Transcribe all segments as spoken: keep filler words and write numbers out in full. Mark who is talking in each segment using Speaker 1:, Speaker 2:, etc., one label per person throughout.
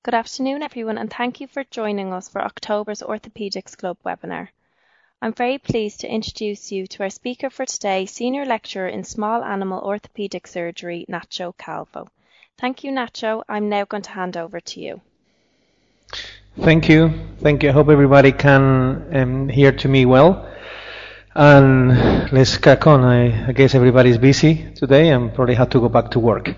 Speaker 1: Good afternoon, everyone, and thank you for joining us for October's Orthopaedics Club webinar. I'm very pleased to introduce you to our speaker for today, Senior Lecturer in Small Animal Orthopaedic Surgery, Nacho Calvo. Thank you, Nacho. I'm now going to hand over to you.
Speaker 2: Thank you. Thank you. I hope everybody can um, hear to me well. And let's crack on. I, I guess everybody's busy today and probably have to go back to work.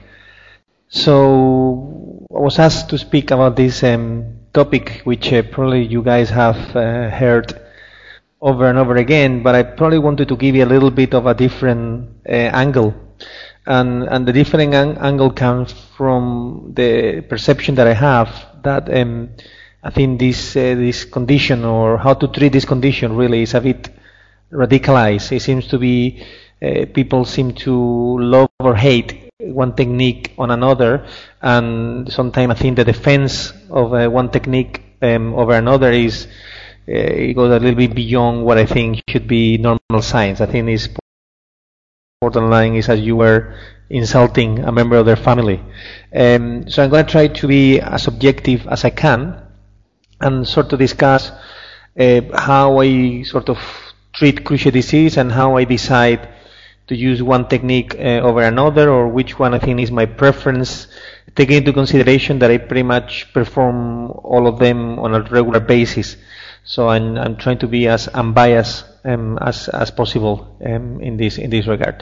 Speaker 2: So I was asked to speak about this um, topic, which uh, probably you guys have uh, heard over and over again, but I probably wanted to give you a little bit of a different uh, angle. And, and the different ang- angle comes from the perception that I have that um, I think this uh, this condition, or how to treat this condition, really is a bit radicalized. It seems to be uh, people seem to love or hate one technique on another, and sometimes I think the defense of uh, one technique um, over another is uh, it goes a little bit beyond what I think should be normal science. I think this important line is as you were insulting a member of their family. Um, so I'm going to try to be as objective as I can and sort of discuss uh, how I sort of treat cruciate disease and how I decide to use one technique uh, over another, or which one I think is my preference, taking into consideration that I pretty much perform all of them on a regular basis. So I'm, I'm trying to be as unbiased um, as, as possible um, in this in this regard.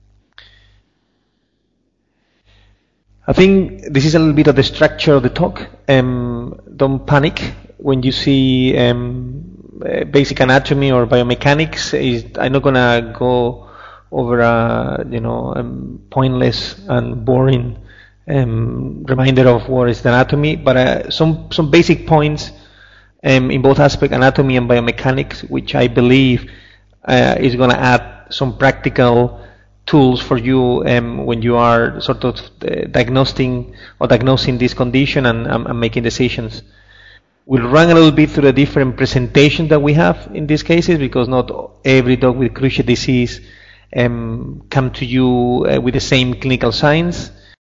Speaker 2: I think this is a little bit of the structure of the talk. Um, don't panic when you see um, uh, basic anatomy or biomechanics. Is, I'm not gonna go over a you know um, pointless and boring um, reminder of what is the anatomy, but uh, some some basic points um, in both aspects, anatomy and biomechanics, which I believe uh, is going to add some practical tools for you um, when you are sort of uh, diagnosing or diagnosing this condition and, um, and making decisions. We'll run a little bit through the different presentations that we have in these cases, because not every dog with cruciate disease um, come to you uh, with the same clinical signs.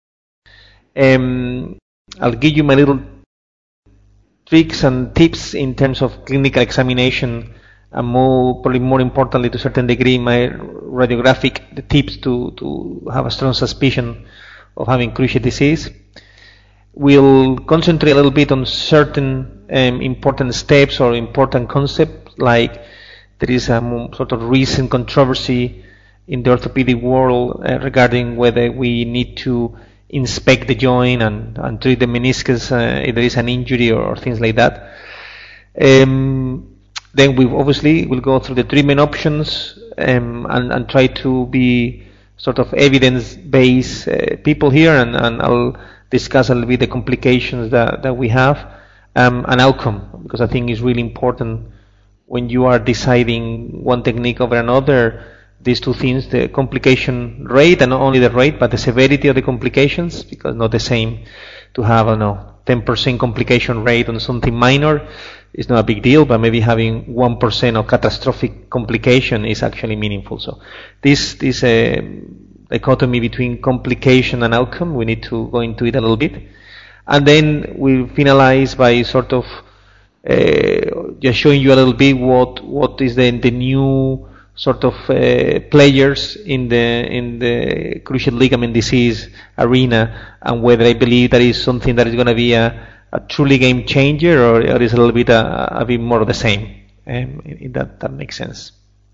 Speaker 2: Um, I'll give you my little tricks and tips in terms of clinical examination, and more, probably more importantly, to a certain degree, my radiographic the tips to, to have a strong suspicion of having cruciate disease. We'll concentrate a little bit on certain um, important steps or important concepts, like there is a sort of recent controversy in the orthopedic world uh, regarding whether we need to inspect the joint and, and treat the meniscus uh, if there is an injury or, or things like that. Um, then we obviously will go through the treatment options um, and, and try to be sort of evidence-based uh, people here, and, and I'll discuss a little bit the complications that, that we have um, and outcome, because I think it's really important when you are deciding one technique over another. These two things, the complication rate, and not only the rate, but the severity of the complications, because not the same to have, I don't know, ten percent complication rate on something minor is not a big deal, but maybe having one percent of catastrophic complication is actually meaningful. So this, this uh, dichotomy between complication and outcome, we need to go into it a little bit. And then we'll finalize by sort of uh, just showing you a little bit what, what is the, the new sort of uh, players in the in the cruciate ligament disease arena, and whether I believe that is something that is going to be a, a truly game changer, or, or is a little bit a, a bit more of the same. Um, if that that makes sense.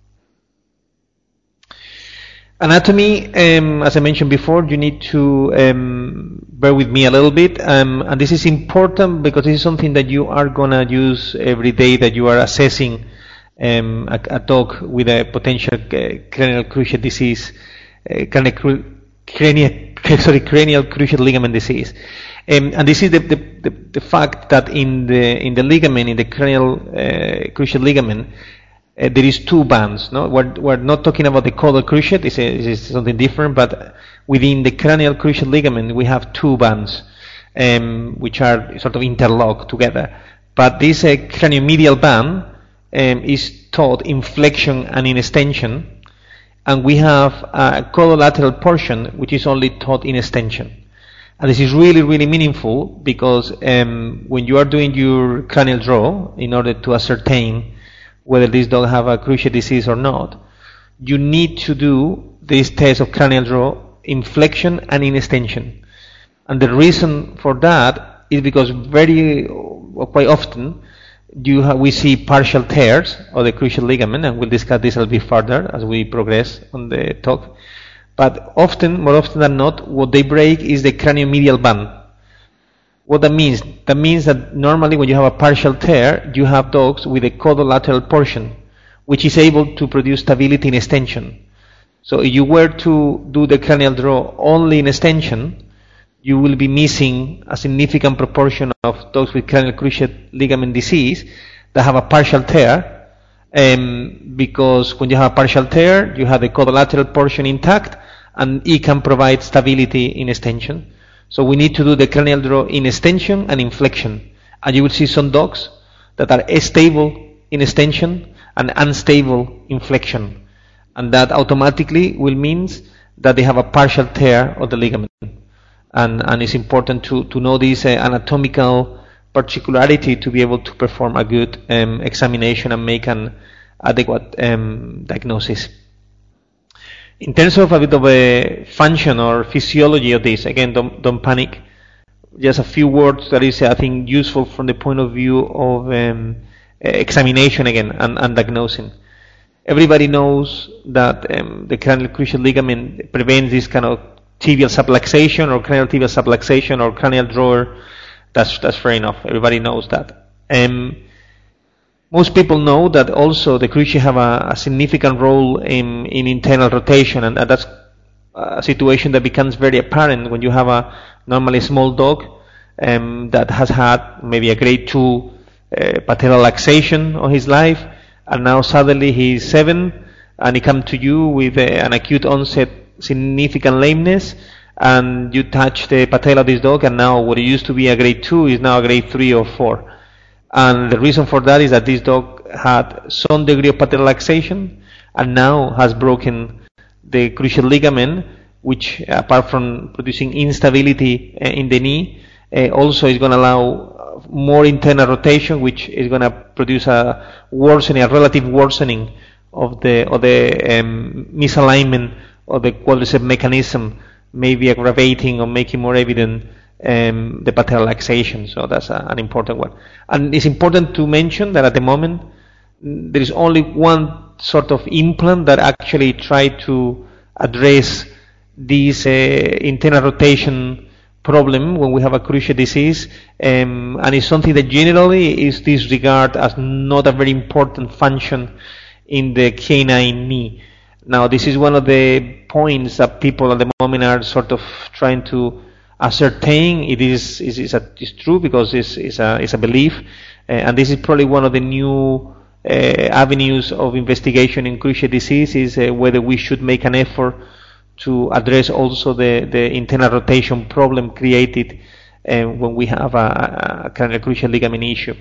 Speaker 2: Anatomy, um, as I mentioned before, you need to um, bear with me a little bit, um, and this is important because this is something that you are going to use every day that you are assessing Um, a, a dog with a potential uh, cranial cruciate disease, uh, cranial, cru- cranial, sorry, cranial cruciate ligament disease, um, and this is the, the, the, the fact that in the in the ligament, in the cranial uh, cruciate ligament, uh, there is two bands. No, we're, we're not talking about the caudal cruciate. This is, this is something different, but within the cranial cruciate ligament, we have two bands, um, which are sort of interlocked together. But this uh, craniomedial band Um, is taught in flexion and in extension, and we have a caudolateral portion which is only taught in extension. And this is really, really meaningful because um, when you are doing your cranial draw, in order to ascertain whether this dog have a cruciate disease or not, you need to do this test of cranial draw in flexion and in extension. And the reason for that is because very, or quite often, you have, we see partial tears of the cruciate ligament, and we'll discuss this a little bit further as we progress on the talk. But often, more often than not, what they break is the craniomedial band. What that means? That means that normally when you have a partial tear, you have dogs with a caudolateral portion, which is able to produce stability in extension. So if you were to do the cranial draw only in extension, you will be missing a significant proportion of dogs with cranial cruciate ligament disease that have a partial tear, um, because when you have a partial tear, you have the caudolateral portion intact, and it can provide stability in extension. So we need to do the cranial draw in extension and in flexion. And you will see some dogs that are stable in extension and unstable in flexion. And that automatically will mean that they have a partial tear of the ligament. And, and it's important to, to know this uh, anatomical particularity to be able to perform a good um, examination and make an adequate um, diagnosis. In terms of a bit of a function or physiology of this, again, don't, don't panic. Just a few words that is, I think, useful from the point of view of um, examination again and, and diagnosing. Everybody knows that um, the cranial cruciate ligament prevents this kind of tibial subluxation or cranial tibial subluxation or cranial drawer. That's that's fair enough. Everybody knows that. Um, most people know that also the cruciate have a, a significant role in, in internal rotation, and that's a situation that becomes very apparent when you have a normally small dog um, that has had maybe a grade two uh, patellar luxation of his life, and now suddenly he's seven and he comes to you with a, an acute onset significant lameness, and you touch the patella of this dog, and now what used to be a grade two is now a grade three or four. And the reason for that is that this dog had some degree of patellar luxation and now has broken the cruciate ligament, which apart from producing instability in the knee, uh, also is going to allow more internal rotation, which is going to produce a worsening, a relative worsening of the of the um, misalignment of the quadriceps mechanism, maybe aggravating or making more evident um, the patellar luxation. So that's a, an important one. And it's important to mention that at the moment there is only one sort of implant that actually try to address this uh, internal rotation problem when we have a cruciate disease, um, and it's something that generally is disregarded as not a very important function in the canine knee. Now, this is one of the points that people at the moment are sort of trying to ascertain. It is is, is, a, is true because it's, it's, a, it's a belief, uh, and this is probably one of the new uh, avenues of investigation in cruciate disease, is uh, whether we should make an effort to address also the, the internal rotation problem created uh, when we have a, a cranial cruciate ligament issue.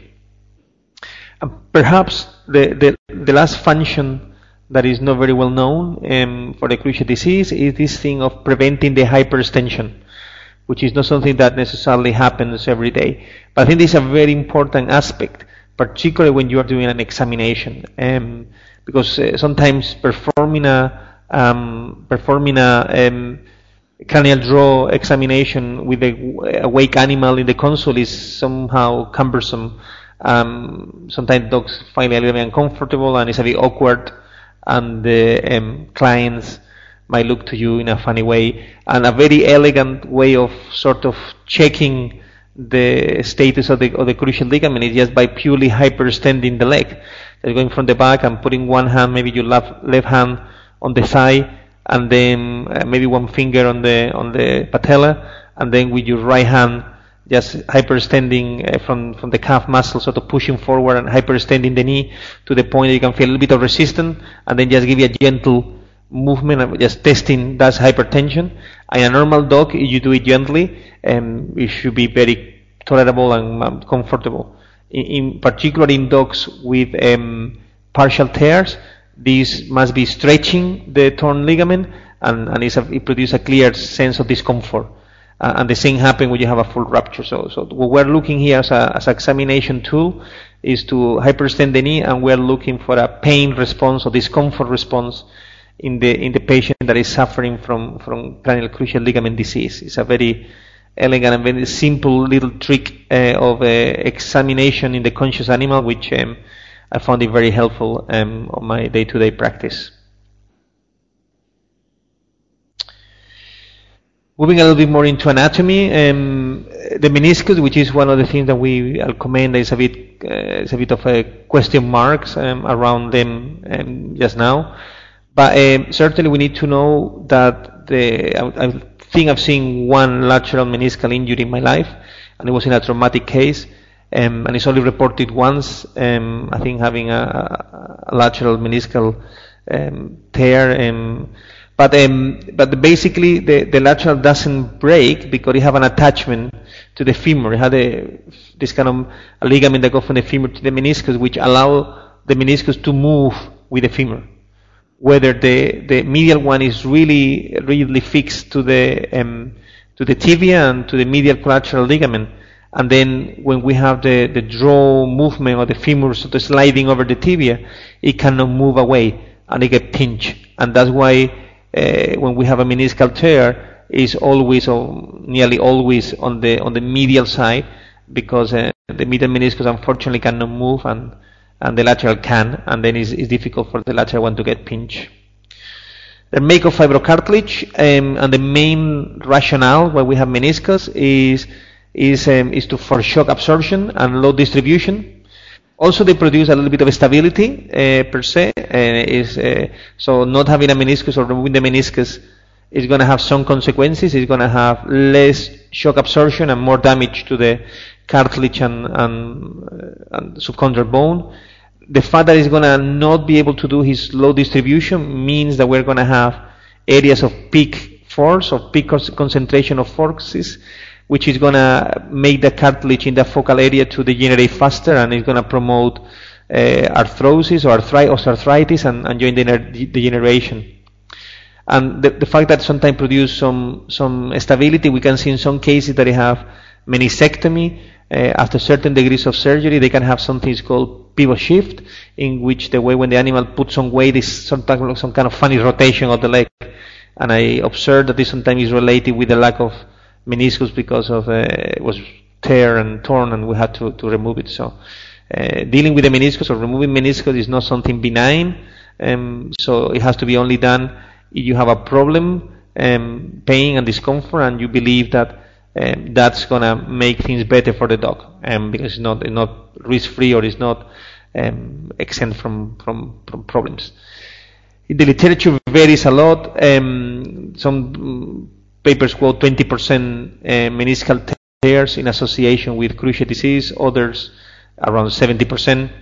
Speaker 2: And perhaps the, the, the last function that is not very well known um, for the cruciate disease is this thing of preventing the hyperextension, which is not something that necessarily happens every day. But I think this is a very important aspect, particularly when you are doing an examination, um, because uh, sometimes performing a um, performing a um, cranial draw examination with a awake animal in the console is somehow cumbersome. Um, sometimes dogs find it a little bit uncomfortable and it's a bit awkward, and the um, clients might look to you in a funny way. And a very elegant way of sort of checking the status of the, of the cruciate ligament is just by purely hyperextending the leg. So going from the back and putting one hand, maybe your left, left hand on the thigh, and then uh, maybe one finger on the on the patella, and then with your right hand just hyperextending uh, from, from the calf muscle, sort of pushing forward and hyperextending the knee to the point that you can feel a little bit of resistance, and then just give you a gentle movement of just testing that's hypertension. And a normal dog, if you do it gently, um, it should be very tolerable and um, comfortable. In, in particular in dogs with um, partial tears, this must be stretching the torn ligament, and, and it's a, it produces a clear sense of discomfort. Uh, and the same happens when you have a full rupture. So, so what we're looking here as a as an examination tool is to hyperextend the knee, and we're looking for a pain response or discomfort response in the in the patient that is suffering from from cranial cruciate ligament disease. It's a very elegant and very simple little trick uh, of uh, examination in the conscious animal, which um, I found it very helpful um, on my day-to-day practice. Moving a little bit more into anatomy, um, the meniscus, which is one of the things that we I'll comment, is a bit uh, is a bit of a question marks um, around them um, just now. But um, certainly we need to know that the I, I think I've seen one lateral meniscal injury in my life, and it was in a traumatic case, um, and it's only reported once. Um, I think having a, a lateral meniscal um, tear. Um, But um, but basically the, the lateral doesn't break because it have an attachment to the femur. It had a, this kind of a ligament that goes from the femur to the meniscus, which allow the meniscus to move with the femur. Whether the, the medial one is really really fixed to the um, to the tibia and to the medial collateral ligament, and then when we have the, the draw movement of the femur sort of sliding over the tibia, it cannot move away and it get pinched, and that's why. Uh, when we have a meniscal tear, is always or nearly always on the on the medial side, because uh, the medial meniscus unfortunately cannot move, and and the lateral can, and then it's, it's difficult for the lateral one to get pinched. The make of fibrocartilage, um, and the main rationale why we have meniscus is is um, is to for shock absorption and load distribution. Also, they produce a little bit of stability uh, per se. Uh, is uh, so not having a meniscus or removing the meniscus is going to have some consequences. It's going to have less shock absorption and more damage to the cartilage and, and, uh, and subchondral bone. The fact that it's going to not be able to do his load distribution means that we're going to have areas of peak force or peak concentration of forces, which is going to make the cartilage in the focal area to degenerate faster, and it's going to promote uh, arthrosis or arthritis and, and joint degeneration. And the, the fact that sometimes produce some some stability, we can see in some cases that they have meniscectomy. Uh, after certain degrees of surgery, they can have something called pivot shift, in which the way when the animal puts on weight is sometimes some kind of funny rotation of the leg. And I observed that this sometimes is related with the lack of meniscus because of uh, it was tear and torn, and we had to, to remove it. So uh, dealing with the meniscus or removing meniscus is not something benign, um, so it has to be only done if you have a problem, um, pain and discomfort, and you believe that um, that's going to make things better for the dog, um, because it's not, it's not risk-free or it's not um, exempt from, from, from problems. The literature varies a lot. Um, some papers quote twenty percent uh, meniscal tears in association with cruciate disease, others around seventy percent.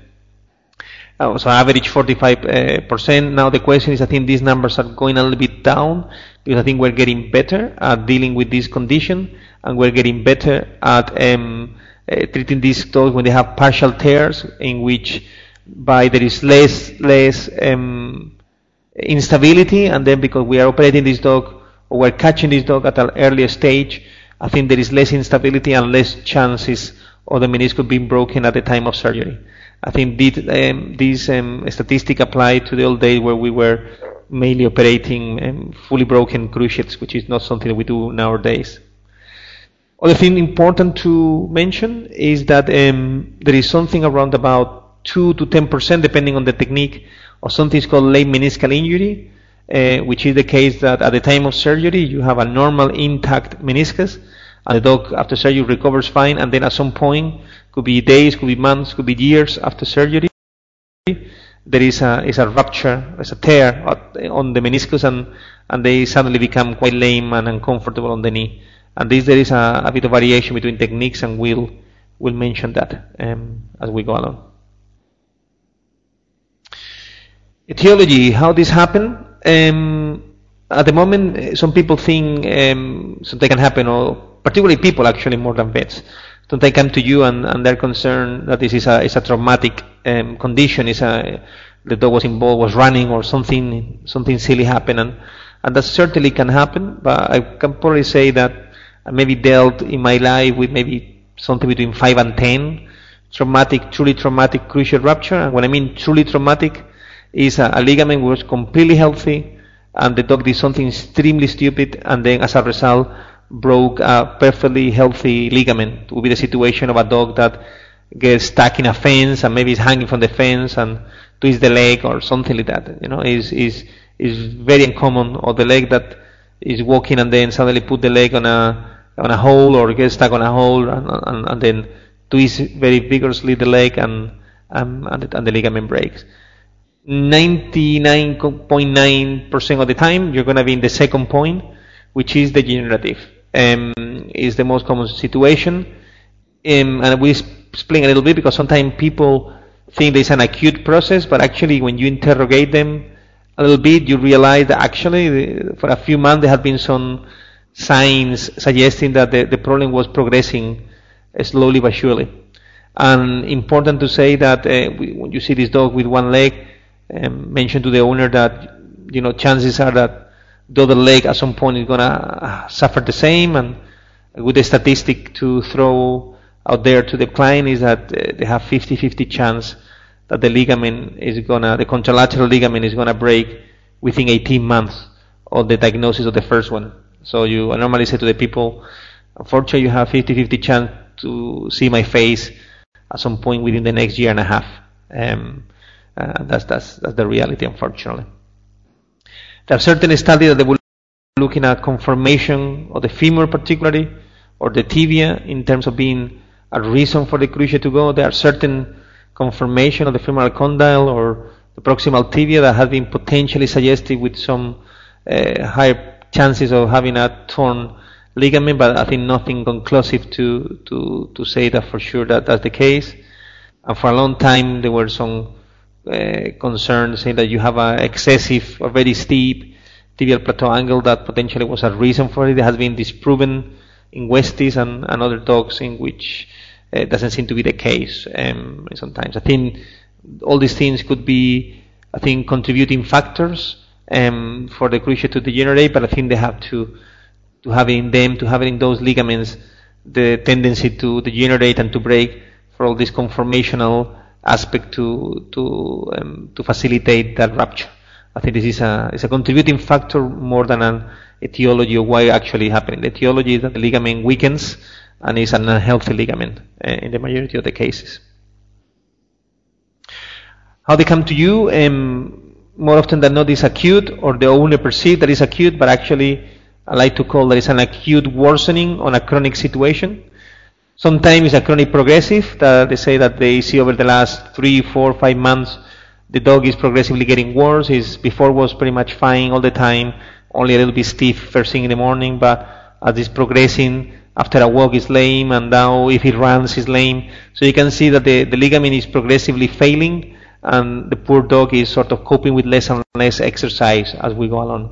Speaker 2: Uh, so average forty-five percent. Now the question is, I think these numbers are going a little bit down, because I think we're getting better at dealing with this condition, and we're getting better at um, uh, treating these dogs when they have partial tears, in which by there is less less um, instability, and then because we are operating this dog, or we're catching this dog at an earlier stage, I think there is less instability and less chances of the meniscus being broken at the time of surgery. I think this, um, this um, statistic applied to the old days where we were mainly operating um, fully broken cruciates, which is not something that we do nowadays. Other thing important to mention is that um, there is something around about two to ten percent, depending on the technique, of something called late meniscal injury, Uh, which is the case that at the time of surgery you have a normal intact meniscus, and the dog after surgery recovers fine, and then at some point, could be days, could be months, could be years after surgery, there is a is a rupture, there's a tear on the meniscus, and, and they suddenly become quite lame and uncomfortable on the knee. And this there is a, a bit of variation between techniques, and we'll we'll mention that um, as we go along. Etiology, how this happened? Um, at the moment, some people think um, something can happen, or particularly people actually more than vets. Sometimes come to you and, and they're concerned that this is a, is a traumatic um, condition. Is a the dog was involved, was running, or something something silly happened, and, and that certainly can happen. But I can probably say that I maybe dealt in my life with maybe something between five and ten traumatic, truly traumatic cruciate rupture. And when I mean truly traumatic, is a, a ligament was completely healthy, and the dog did something extremely stupid, and then as a result broke a perfectly healthy ligament. It would be the situation of a dog that gets stuck in a fence and maybe is hanging from the fence and twists the leg or something like that. You know, is is is very uncommon. Or the leg that is walking and then suddenly put the leg on a on a hole or gets stuck on a hole and and, and then twist very vigorously the leg and um, and, the, and the ligament breaks. ninety-nine point nine percent of the time you're going to be in the second point, which is degenerative. Um, is the most common situation. Um, and we explain a little bit because sometimes people think there's an acute process, but actually when you interrogate them a little bit, you realize that actually for a few months there have been some signs suggesting that the, the problem was progressing slowly but surely. And important to say that uh, we, when you see this dog with one leg, um, mention to the owner that, you know, chances are that the other leg at some point is going to suffer the same. And with a statistic to throw out there to the client is that uh, they have fifty-fifty chance that the ligament is going to, the contralateral ligament is going to break within eighteen months of the diagnosis of the first one. So you, I normally say to the people, unfortunately you have fifty-fifty chance to see my face at some point within the next year and a half. Um, uh, that's, that's, that's the reality, unfortunately. There are certain studies that they will be looking at conformation of the femur particularly, or the tibia in terms of being a reason for the cruciate to go. There are certain conformation of the femoral condyle or the proximal tibia that have been potentially suggested with some uh, higher chances of having a torn ligament, but I think nothing conclusive to, to, to say that for sure that that's the case. And for a long time there were some Uh, concerned saying that you have an excessive or very steep tibial plateau angle that potentially was a reason for it. It has been disproven in Westies and, and other dogs in which it uh, doesn't seem to be the case um, sometimes. I think all these things could be, I think, contributing factors um, for the cruciate to degenerate, but I think they have to to have in them, to have in those ligaments the tendency to degenerate and to break for all this conformational aspect to to um, to facilitate that rupture. I think this is a is a contributing factor more than an etiology of why actually happening. The etiology is that the ligament weakens and is an unhealthy ligament uh, in the majority of the cases. How they come to you? Um, more often than not, is acute, or the owner perceives that it's acute, but actually I like to call that it's an acute worsening on a chronic situation. Sometimes it's a chronic progressive, that they say that they see over the last three, four, five months, the dog is progressively getting worse. His before was pretty much fine all the time, only a little bit stiff first thing in the morning, but as it's progressing, after a walk is lame, and now if he runs he's lame. So you can see that the, the ligament is progressively failing, and the poor dog is sort of coping with less and less exercise as we go along.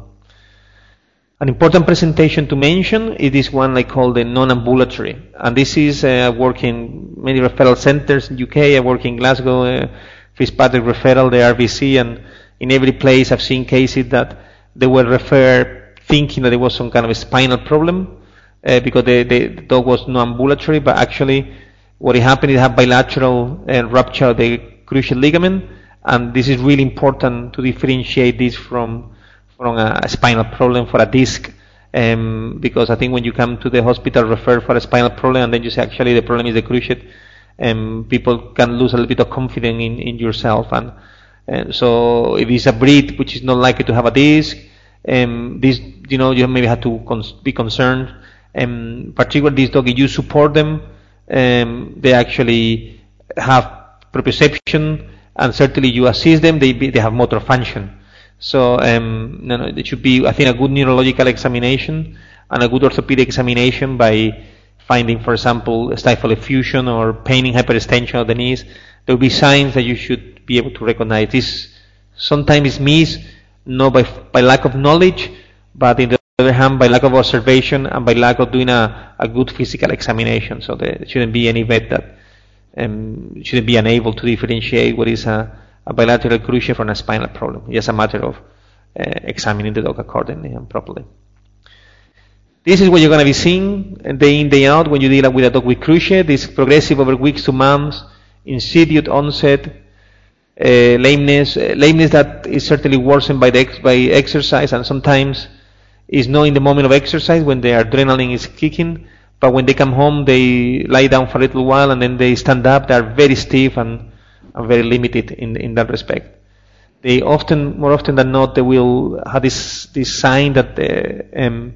Speaker 2: An important presentation to mention is this one I call the non-ambulatory, and this is uh, I work in many referral centers in U K. I work in Glasgow, uh, Fitzpatrick Referral, the R V C, and in every place I've seen cases that they were referred thinking that there was some kind of a spinal problem uh, because the, the dog was non-ambulatory, but actually what happened is it had bilateral uh, rupture of the cruciate ligament, and this is really important to differentiate this from from a spinal problem for a disc, um, because I think when you come to the hospital refer for a spinal problem and then you say actually the problem is the cruciate, um, people can lose a little bit of confidence in, in yourself. And, and so if it's a breed which is not likely to have a disc, um, this, you know, you maybe have to cons- be concerned. Um, particularly this dog, if you support them, um, they actually have proprioception, and certainly you assist them, they be, they have motor function. So um, no, no, it should be, I think, a good neurological examination and a good orthopedic examination by finding, for example, stifle effusion or pain in hyperextension of the knees. There will be signs that you should be able to recognize. This sometimes is missed, not by, by lack of knowledge, but in the other hand, by lack of observation and by lack of doing a, a good physical examination. So there shouldn't be any vet that um, shouldn't be unable to differentiate what is a a bilateral cruciate from a spinal problem. It's just a matter of uh, examining the dog accordingly and properly. This is what you're going to be seeing day in, day out when you deal with a dog with cruciate. This progressive over weeks to months, insidious onset, uh, lameness, uh, lameness that is certainly worsened by the ex- by exercise, and sometimes is not in the moment of exercise when their adrenaline is kicking, but when they come home, they lie down for a little while and then they stand up. They are very stiff and, and very limited in in that respect. They often, more often than not, they will have this this sign that the um,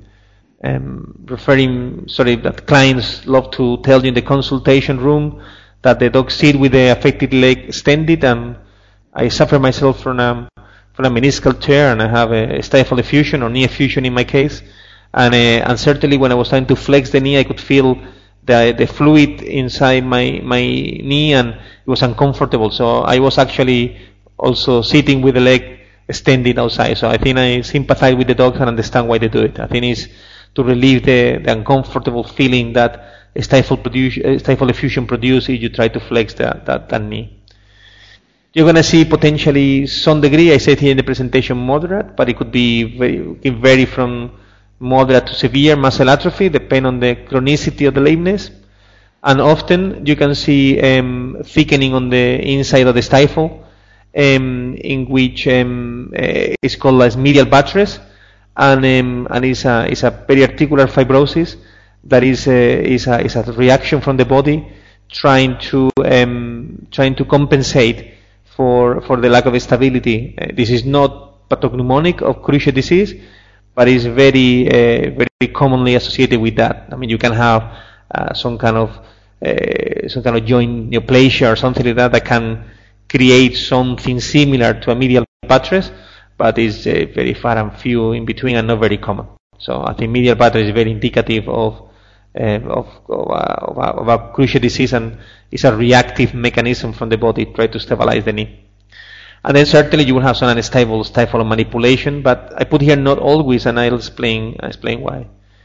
Speaker 2: um, referring, sorry, that clients love to tell you in the consultation room that the dog sit with the affected leg extended, and I suffer myself from a from a meniscal tear, and I have a stifle effusion or knee effusion in my case, and uh, and certainly when I was trying to flex the knee, I could feel the the fluid inside my my knee, and it was uncomfortable. So I was actually also sitting with the leg extended outside. So I think I sympathize with the dogs and understand why they do it. I think it's to relieve the, the uncomfortable feeling that stifle produce stifle effusion produces if you try to flex that, that, that knee. You're going to see potentially some degree, I said here in the presentation, moderate, but it could be very, it can vary from moderate to severe muscle atrophy, depending on the chronicity of the lameness. And often you can see um, thickening on the inside of the stifle, um, in which um, uh, is called as medial buttress, and um, and is a is a periarticular fibrosis that is a, is a is a reaction from the body trying to um, trying to compensate for for the lack of stability. Uh, this is not pathognomonic of cruciate disease, but is very uh, very commonly associated with that. I mean, you can have uh, some kind of uh, some kind of joint neoplasia or something like that that can create something similar to a medial buttress, but is uh, very far and few in between and not very common. So I think medial buttress is very indicative of uh, of, of, a, of, a, of a cruciate disease, and is a reactive mechanism from the body to try to stabilize the knee. And then certainly you will have some unstable stifle manipulation, but I put here not always, and I'll explain I'll explain why.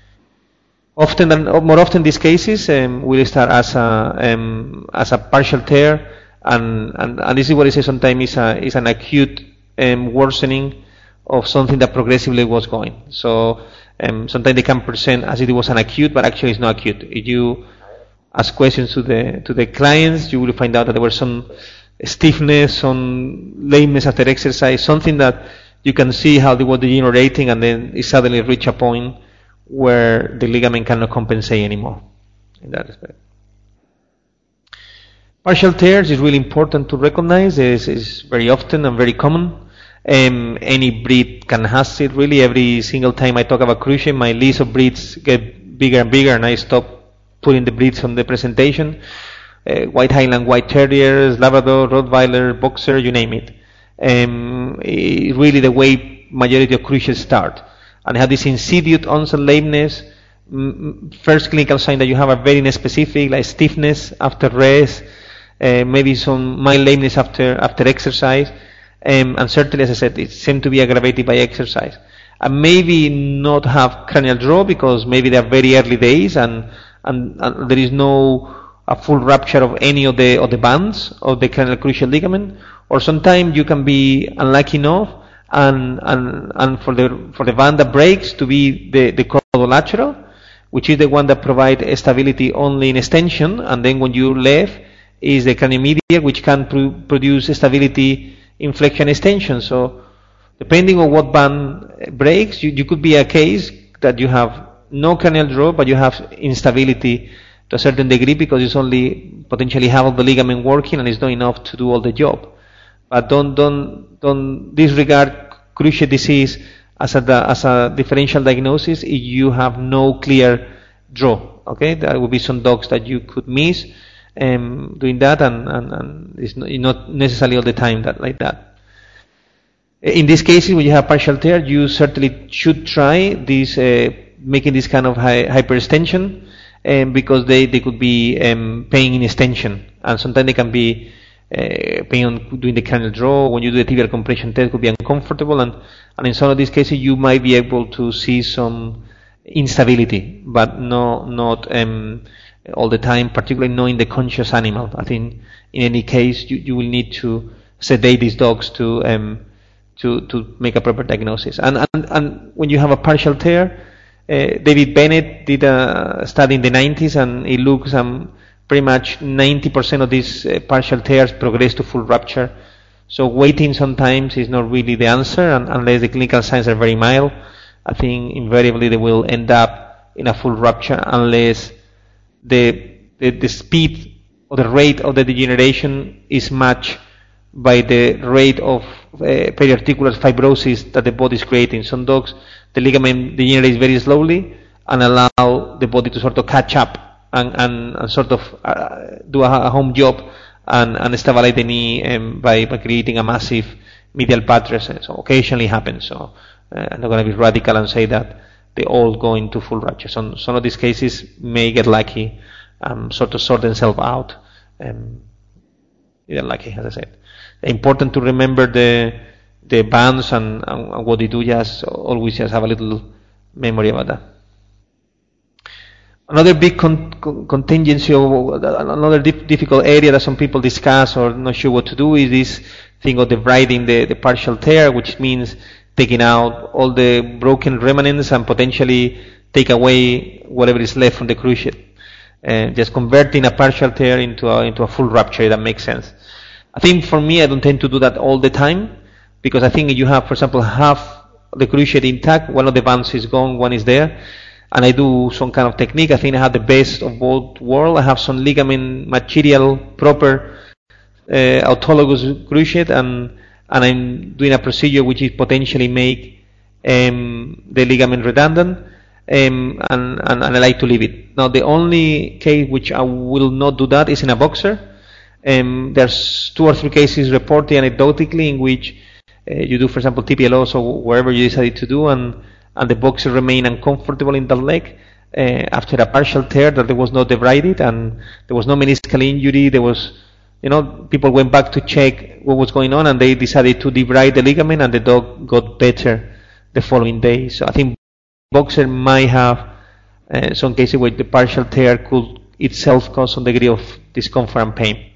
Speaker 2: Often, and more often, these cases um, will start as a um, as a partial tear, and, and and this is what I say sometimes is a is an acute um, worsening of something that progressively was going. So um, sometimes they can present as if it was an acute, but actually it's not acute. If you ask questions to the to the clients, you will find out that there were some stiffness, some lameness after exercise, something that you can see how they were degenerating, and then it suddenly reach a point where the ligament cannot compensate anymore in that respect. Partial tears is really important to recognize. It's, it's very often and very common. Um, any breed can have it. Really, every single time I talk about cruciate, my list of breeds get bigger and bigger, and I stop putting the breeds on the presentation. Uh, White Highland White Terriers, Labrador, Rottweiler, Boxer, you name it. Um, it really the way majority of cruciates start. And have this insidious onset lameness. First clinical sign that you have are very specific, like stiffness after rest, uh, maybe some mild lameness after after exercise, um, and certainly, as I said, it seems to be aggravated by exercise. And maybe not have cranial draw because maybe they are very early days, and and, and there is no a full rupture of any of the of the bands of the cranial cruciate ligament. Or sometimes you can be unlucky enough and and and for the for the band that breaks to be the the caudolateral, which is the one that provides stability only in extension, and then when you left is the craniomedial, which can pr- produce stability in flexion extension. So depending on what band breaks, you, you could be a case that you have no cranial draw, but you have instability to a certain degree because it's only potentially half of the ligament working and it's not enough to do all the job. But don't don't don't disregard cruciate disease as a as a differential diagnosis if you have no clear draw. Okay, there will be some dogs that you could miss um, doing that, and, and, and it's not, not necessarily all the time that like that. In these cases, when you have partial tear, you certainly should try this uh, making this kind of hy- hyperextension, um, because they, they could be um, pain in extension, and sometimes they can be uh, pain on doing the cranial draw. When you do the tibial compression test, it could be uncomfortable, and, and in some of these cases, you might be able to see some instability, but no, not um, all the time, particularly not in the conscious animal. I think in any case, you, you will need to sedate these dogs to um, to to make a proper diagnosis. And, and and when you have a partial tear, Uh, David Bennett did a study in the nineties, and it looks um, pretty much ninety percent of these uh, partial tears progress to full rupture. So waiting sometimes is not really the answer, and unless the clinical signs are very mild, I think invariably they will end up in a full rupture unless the the, the speed or the rate of the degeneration is matched by the rate of uh, periarticular fibrosis that the body is creating. Some dogs, the ligament degenerates very slowly and allow the body to sort of catch up and, and, and sort of uh, do a, a home job and, and stabilize the knee um, by, by creating a massive medial buttress. So occasionally happens. So uh, I'm not going to be radical and say that they all go into full rupture. Some, some of these cases may get lucky, um, sort of sort themselves out. Um, they're lucky, as I said. Important to remember the the bands and, and what they do. Just always just have a little memory about that. Another big con- con- contingency, or another dif- difficult area that some people discuss or not sure what to do is this thing of debriding the, the partial tear, which means taking out all the broken remnants and potentially take away whatever is left from the cruciate, and just converting a partial tear into a, into a full rupture. If that makes sense. I think for me, I don't tend to do that all the time, because I think if you have, for example, half the cruciate intact, one of the bands is gone, one is there, and I do some kind of technique, I think I have the best of both worlds. I have some ligament material, proper uh, autologous cruciate, and and I'm doing a procedure which is potentially make um, the ligament redundant, um, and, and, and I like to leave it. Now, the only case which I will not do that is in a boxer. Um, there's two or three cases reported anecdotally in which uh, you do, for example, T P L O, so wherever you decided to do, and, and the boxer remained uncomfortable in the leg uh, after a partial tear that there was no debrided, and there was no meniscal injury. There was, you know, people went back to check what was going on, and they decided to debride the ligament, and the dog got better the following day. So I think boxer might have uh, some cases where the partial tear could itself cause some degree of discomfort and pain.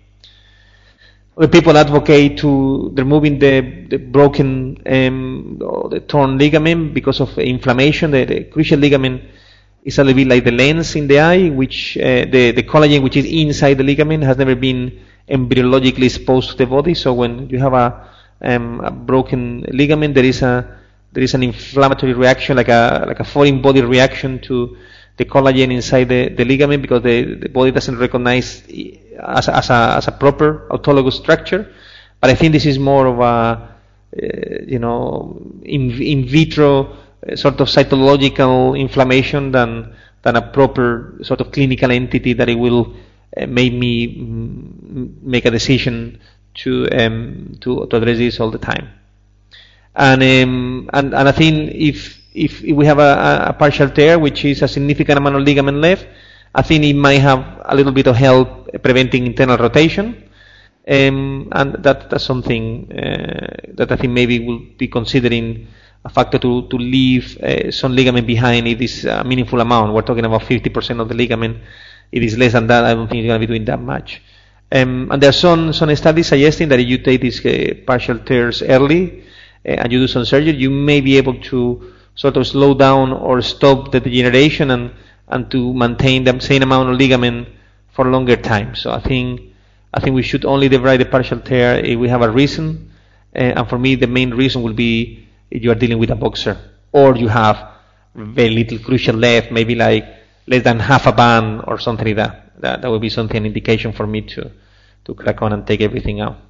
Speaker 2: The people advocate to removing the, the broken um, or the torn ligament because of inflammation. The, the cruciate ligament is a little bit like the lens in the eye, which uh, the, the collagen which is inside the ligament has never been embryologically exposed to the body. So when you have a, um, a broken ligament, there is a there is an inflammatory reaction, like a like a foreign body reaction to the collagen inside the, the ligament, because the, the body doesn't recognize as a, as a as a proper autologous structure. But I think this is more of a uh, you know in in vitro uh, sort of cytological inflammation than than a proper sort of clinical entity that it will uh, make me mm, make a decision to um, to to address this all the time. And um, and and I think if If, if we have a, a partial tear, which is a significant amount of ligament left, I think it might have a little bit of help preventing internal rotation, um, and that, that's something uh, that I think maybe we'll be considering a factor to, to leave uh, some ligament behind. It is a meaningful amount. We're talking about fifty percent of the ligament. It is less than that. I don't think it's going to be doing that much. Um, and there are some, some studies suggesting that if you take these uh, partial tears early uh, and you do some surgery, you may be able to sort of slow down or stop the degeneration and, and to maintain the same amount of ligament for a longer time. So I think I think we should only debride the partial tear if we have a reason. Uh, and for me, the main reason will be if you are dealing with a boxer or you have very little cruciate left, maybe like less than half a band or something like that. That, that would be something, an indication for me to, to crack on and take everything out.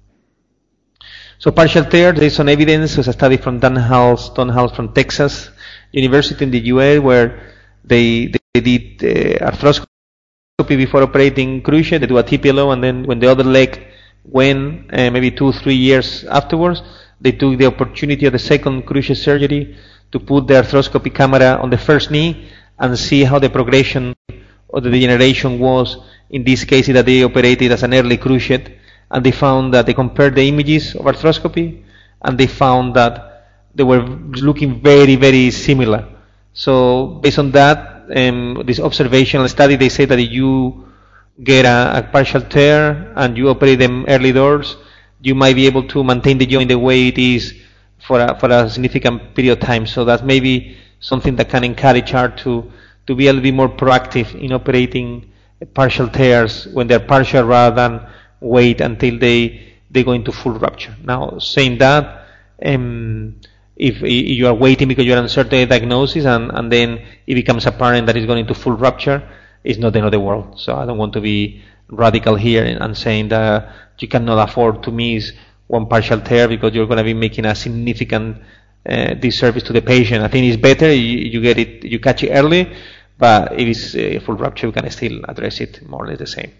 Speaker 2: So partial tear, there is some evidence. There's a study from Dan Hals, Don Hals from Texas University in the U S where they they did uh, arthroscopy before operating cruciate. They do a T P L O, and then when the other leg went, uh, maybe two, three years afterwards, they took the opportunity of the second cruciate surgery to put the arthroscopy camera on the first knee and see how the progression of the degeneration was in this case that they operated as an early cruciate. And they found that they compared the images of arthroscopy, and they found that they were looking very, very similar. So based on that, um, this observational study, they say that if you get a, a partial tear and you operate them early doors, you might be able to maintain the joint the way it is for a, for a significant period of time. So that's maybe something that can encourage her to, to be a little bit more proactive in operating partial tears when they're partial rather than wait until they, they go into full rupture. Now, saying that, um, if you are waiting because you're uncertain of diagnosis and, and then it becomes apparent that it's going into full rupture, it's not the end of the world. So I don't want to be radical here and saying that you cannot afford to miss one partial tear because you're going to be making a significant uh, disservice to the patient. I think it's better you, you get it, you catch it early, but if it's uh, full rupture, we can still address it more or less the same.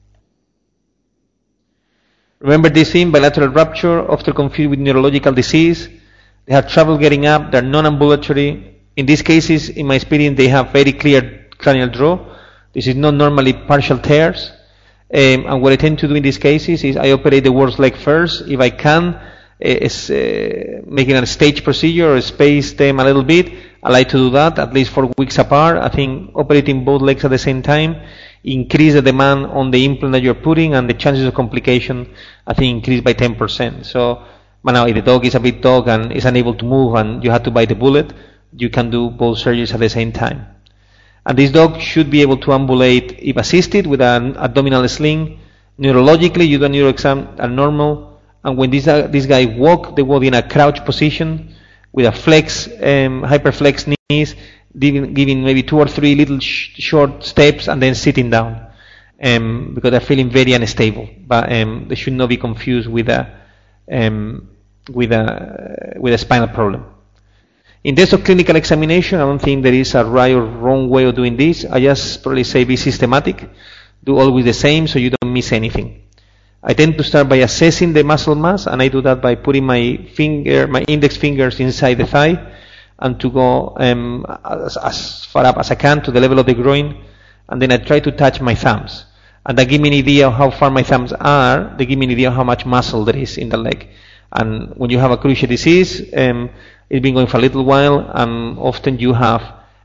Speaker 2: Remember this thing, bilateral rupture, often confused with neurological disease. They have trouble getting up, they're non-ambulatory. In these cases, in my experience, they have very clear cranial draw. This is not normally partial tears. Um, and what I tend to do in these cases is I operate the worst leg first. If I can, uh, is, uh, making a stage procedure or space them a little bit, I like to do that at least four weeks apart. I think operating both legs at the same time increase the demand on the implant that you're putting, and the chances of complication, I think, increase by ten percent. So, but now if the dog is a big dog and is unable to move and you have to bite the bullet, you can do both surgeries at the same time. And this dog should be able to ambulate if assisted with an abdominal sling. Neurologically, you do a neuro exam are normal. And when this, uh, this guy walk, they walk in a crouch position with a flex, um, hyperflex knees, giving, giving maybe two or three little sh- short steps and then sitting down. Um, because they're feeling very unstable. But um, they should not be confused with a, um, with a, with a spinal problem. In terms of clinical examination, I don't think there is a right or wrong way of doing this. I just probably say be systematic, do always the same so you don't miss anything. I tend to start by assessing the muscle mass, and I do that by putting my finger, my index fingers inside the thigh, and to go um, as, as far up as I can to the level of the groin, and then I try to touch my thumbs. And that gives me an idea of how far my thumbs are. They give me an idea of how much muscle there is in the leg. And when you have a cruciate disease, um, it's been going for a little while, and often you have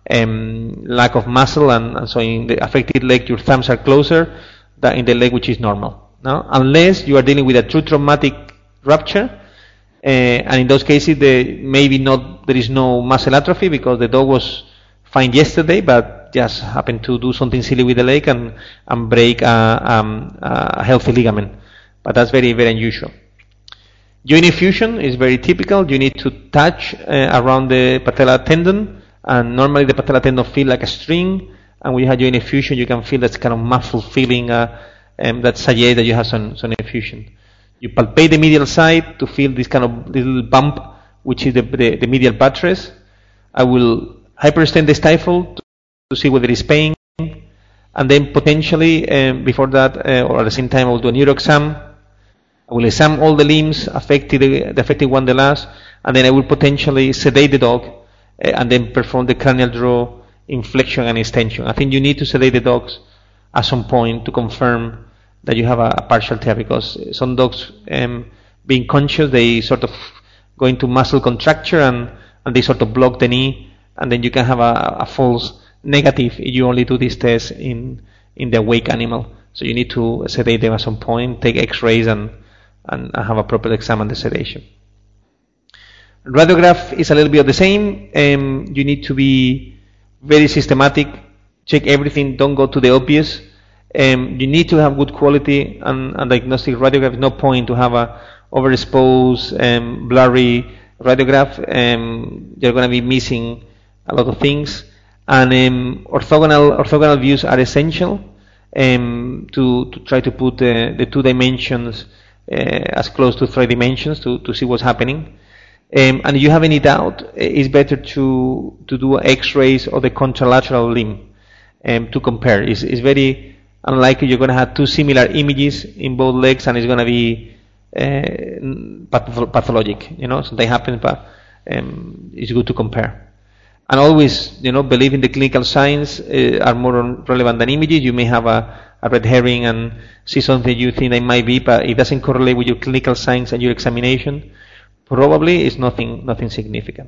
Speaker 2: um, lack of muscle, and, and so in the affected leg, your thumbs are closer than in the leg which is normal. No? Unless you are dealing with a true traumatic rupture, uh, and in those cases, the, maybe not there is no muscle atrophy because the dog was fine yesterday, but just happened to do something silly with the leg and, and break a, um, a healthy ligament. But that's very, very unusual. Joint effusion is very typical. You need to touch uh, around the patella tendon, and normally the patella tendon feels like a string, and when you have joint effusion, you can feel that kind of muffled feeling uh, um, that suggests that you have some, some effusion. You palpate the medial side to feel this kind of little bump, which is the, the, the medial buttress. I will hyperextend the stifle to, to see whether it's pain, and then potentially, um, before that, uh, or at the same time, I will do a neuro exam. I will examine all the limbs affected, the affected one the last, and then I will potentially sedate the dog, uh, and then perform the cranial draw, inflection and extension. I think you need to sedate the dogs at some point to confirm that you have a, a partial tear, because some dogs, um, being conscious, they sort of go into muscle contracture and, and they sort of block the knee, and then you can have a, a false negative if you only do this test in, in the awake animal. So you need to sedate them at some point, take x-rays and and have a proper exam and the sedation. Radiograph is a little bit of the same. Um, you need to be very systematic, check everything, don't go to the obvious. Um, you need to have good quality and, and diagnostic radiograph. No point to have a overexposed, um, blurry radiograph. Um, you're going to be missing a lot of things. And um, orthogonal orthogonal views are essential um, to, to try to put uh, the two dimensions Uh, as close to three dimensions to, to see what's happening. Um, and if you have any doubt, it's better to to do x-rays of the contralateral limb um, to compare. It's, it's very unlikely you're going to have two similar images in both legs and it's going to be uh, path- pathologic. You know, something happens, but um, it's good to compare. And always, you know, believe in the clinical signs uh, are more relevant than images. You may have a a red herring and see something you think it might be, but it doesn't correlate with your clinical signs and your examination, probably it's nothing nothing significant.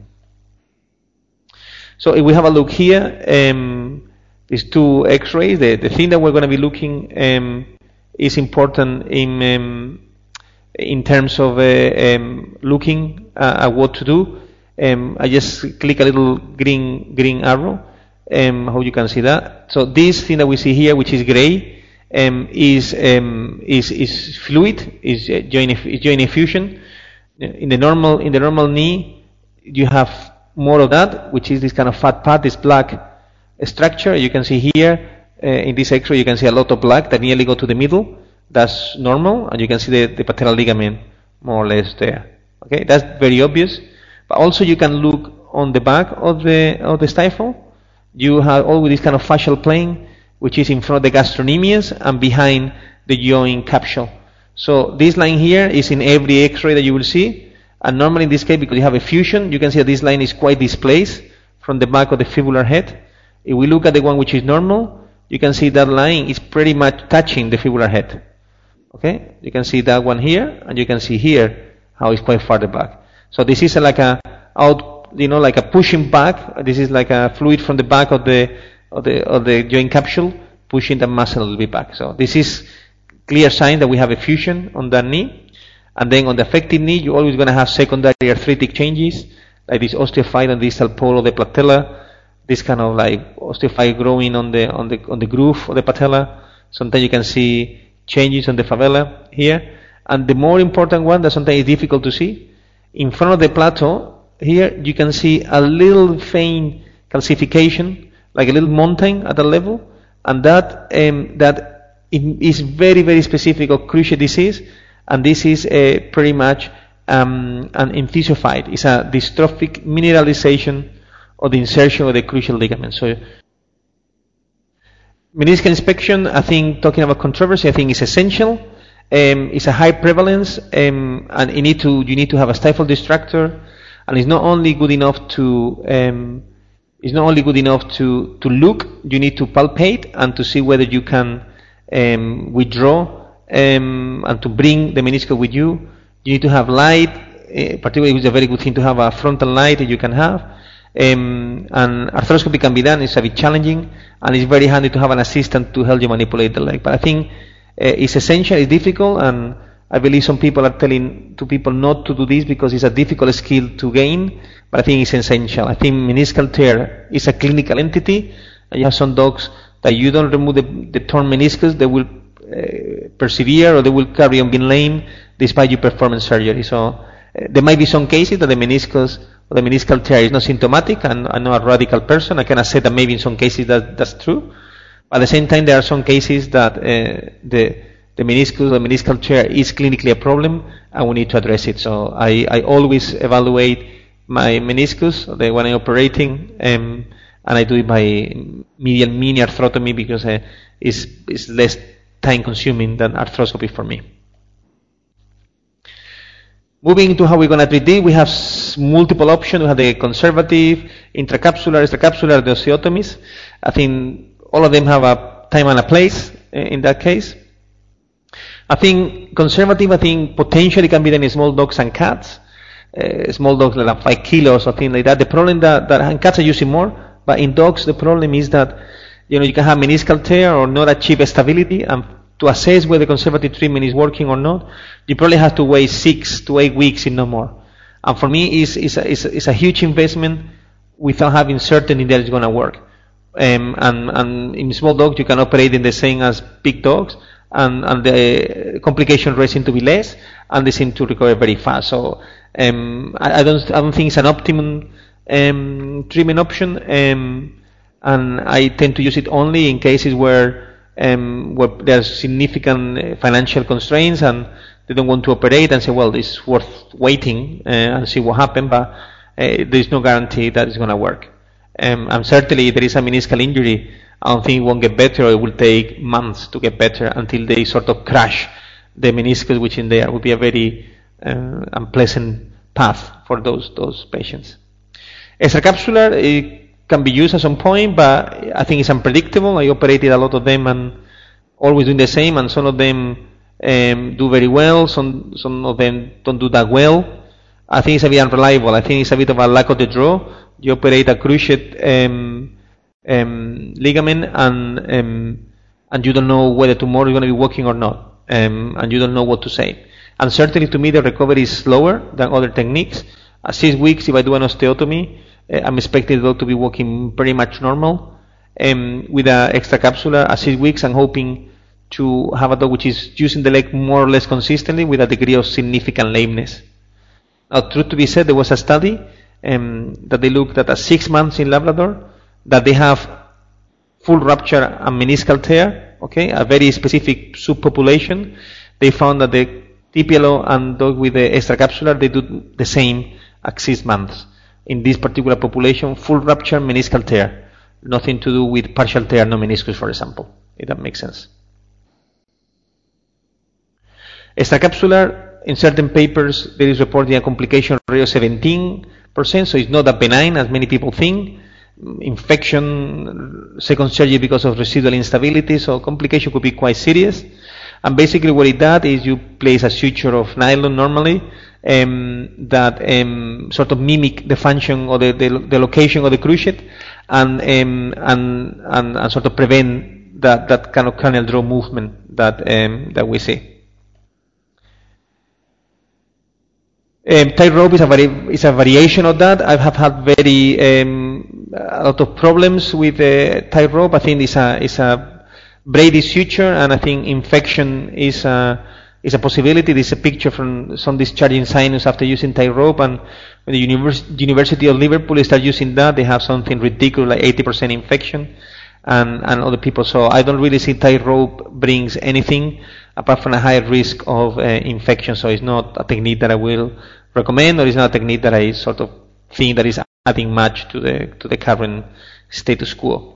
Speaker 2: So if we have a look here, um, these two x-rays, the, the thing that we're going to be looking um, is important in um, in terms of uh, um, looking uh, at what to do. Um, I just click a little green green arrow. Um, how you can see that. So this thing that we see here, which is gray, um, is, um, is is fluid, is uh, joint is joint effusion. In the normal in the normal knee, you have more of that, which is this kind of fat part, this black structure. You can see here uh, in this X-ray, you can see a lot of black that nearly go to the middle. That's normal, and you can see the, the patellar ligament more or less there. Okay, that's very obvious. But also you can look on the back of the of the stifle. You have always this kind of fascial plane, which is in front of the gastrocnemius and behind the joint capsule. So this line here is in every X-ray that you will see. And normally in this case, because you have a fusion, you can see that this line is quite displaced from the back of the fibular head. If we look at the one which is normal, you can see that line is pretty much touching the fibular head. Okay, you can see that one here, and you can see here how it's quite far back. So this is like a out, you know, like a pushing back. This is like a fluid from the back of the of the of the joint capsule pushing the muscle a little bit back. So this is clear sign that we have a fusion on that knee. And then on the affected knee, you're always going to have secondary arthritic changes, like this osteophyte on the distal pole of the patella, this kind of like osteophyte growing on the on the on the groove of the patella. Sometimes you can see changes on the favela here. And the more important one that sometimes is difficult to see, in front of the plateau, here you can see a little faint calcification, like a little mountain at the level, and that um, that is very, very specific of cruciate disease, and this is uh, pretty much um, an enthesiophyte. It's a dystrophic mineralization of the insertion of the cruciate ligament. So meniscal inspection, I think, talking about controversy, I think is essential. Um, it's a high prevalence, um, and you need to you need to have a stifle distractor, and it's not only good enough to um, it's not only good enough to to look. You need to palpate and to see whether you can um, withdraw um, and to bring the meniscus with you. You need to have light. Uh, particularly, it's a very good thing to have a frontal light that you can have. Um, and arthroscopy can be done. It's a bit challenging, and it's very handy to have an assistant to help you manipulate the leg. But I think uh, it's essential. It's difficult, and I believe some people are telling to people not to do this because it's a difficult skill to gain. But I think it's essential. I think meniscal tear is a clinical entity. And you have some dogs that you don't remove the, the torn meniscus, they will uh, persevere or they will carry on being lame despite you performing surgery. So uh, there might be some cases that the meniscus or the meniscal tear is not symptomatic, and I'm not a radical person. I cannot say that maybe in some cases that that's true. But at the same time, there are some cases that uh, the the meniscus or meniscal tear is clinically a problem, and we need to address it. So I, I always evaluate my meniscus the when I'm operating, um, and I do it by medial mini arthrotomy because uh, it's, it's less time consuming than arthroscopy for me. Moving to how we're going to treat this, we have multiple options. We have the conservative, intracapsular, extracapsular, the osteotomies. I think all of them have a time and a place in that case. I think conservative, I think potentially can be done in small dogs and cats. Uh, small dogs like five kilos or things like that. The problem that, that and cats are using more, but in dogs the problem is that you know you can have meniscal tear or not achieve stability, and to assess whether conservative treatment is working or not, you probably have to wait six to eight weeks, if no more. And for me, it's, it's, a, it's, a, it's a huge investment without having certainty that it's going to work. Um, and, and in small dogs, you can operate in the same as big dogs, and, and the complication rate seem to be less, and they seem to recover very fast. So um, I, I don't I don't think it's an optimum um, treatment option, um, and I tend to use it only in cases where Um, where there's significant financial constraints and they don't want to operate and say, well, it's worth waiting uh, and see what happens, but uh, there's no guarantee that it's going to work. Um, and certainly, if there is a meniscal injury, I don't think it won't get better, or it will take months to get better until they sort of crash the meniscus, which in there would be a very uh, unpleasant path for those those patients. Extracapsular, it can be used at some point, but I think it's unpredictable. I operated a lot of them and always doing the same, and some of them um, do very well, some some of them don't do that well. I think it's a bit unreliable. I think it's a bit of a lack of the draw. You operate a cruciate um, um, ligament and um, and you don't know whether tomorrow is going to be working or not, um, and you don't know what to say. And certainly to me the recovery is slower than other techniques, At six weeks, if I do an osteotomy, uh, I'm expecting the dog to be walking pretty much normal. Um, with an extracapsular at six weeks, I'm hoping to have a dog which is using the leg more or less consistently with a degree of significant lameness. Now, truth to be said, there was a study um, that they looked at at six months in Labrador, that they have full rupture and meniscal tear, okay, a very specific subpopulation. They found that the T P L O and dog with the extracapsular, they do the same at six months. In this particular population, full rupture, meniscal tear. Nothing to do with partial tear, no meniscus, for example, if that makes sense. Extracapsular, in certain papers, there is reporting a complication rate of seventeen percent, so it's not that benign as many people think. Infection, second surgery because of residual instability, so complication could be quite serious. And basically what it does is you place a suture of nylon normally um, that um, sort of mimic the function or the, the, the location of the cruciate and, um, and, and, and sort of prevent that, that kind of cranial draw movement that, um, that we see. Um, tightrope is a, vari- is a variation of that. I have had very um, a lot of problems with uh, tightrope. I think it's a, it's a Brady suture, and I think infection is a, is a possibility. This is a picture from some discharging sinus after using tightrope, and when the Univers- University of Liverpool start using that, they have something ridiculous like eighty percent infection, and, and other people. So I don't really see tightrope brings anything apart from a high risk of uh, infection. So it's not a technique that I will recommend, or it's not a technique that I sort of think that is adding much to the to the current status quo.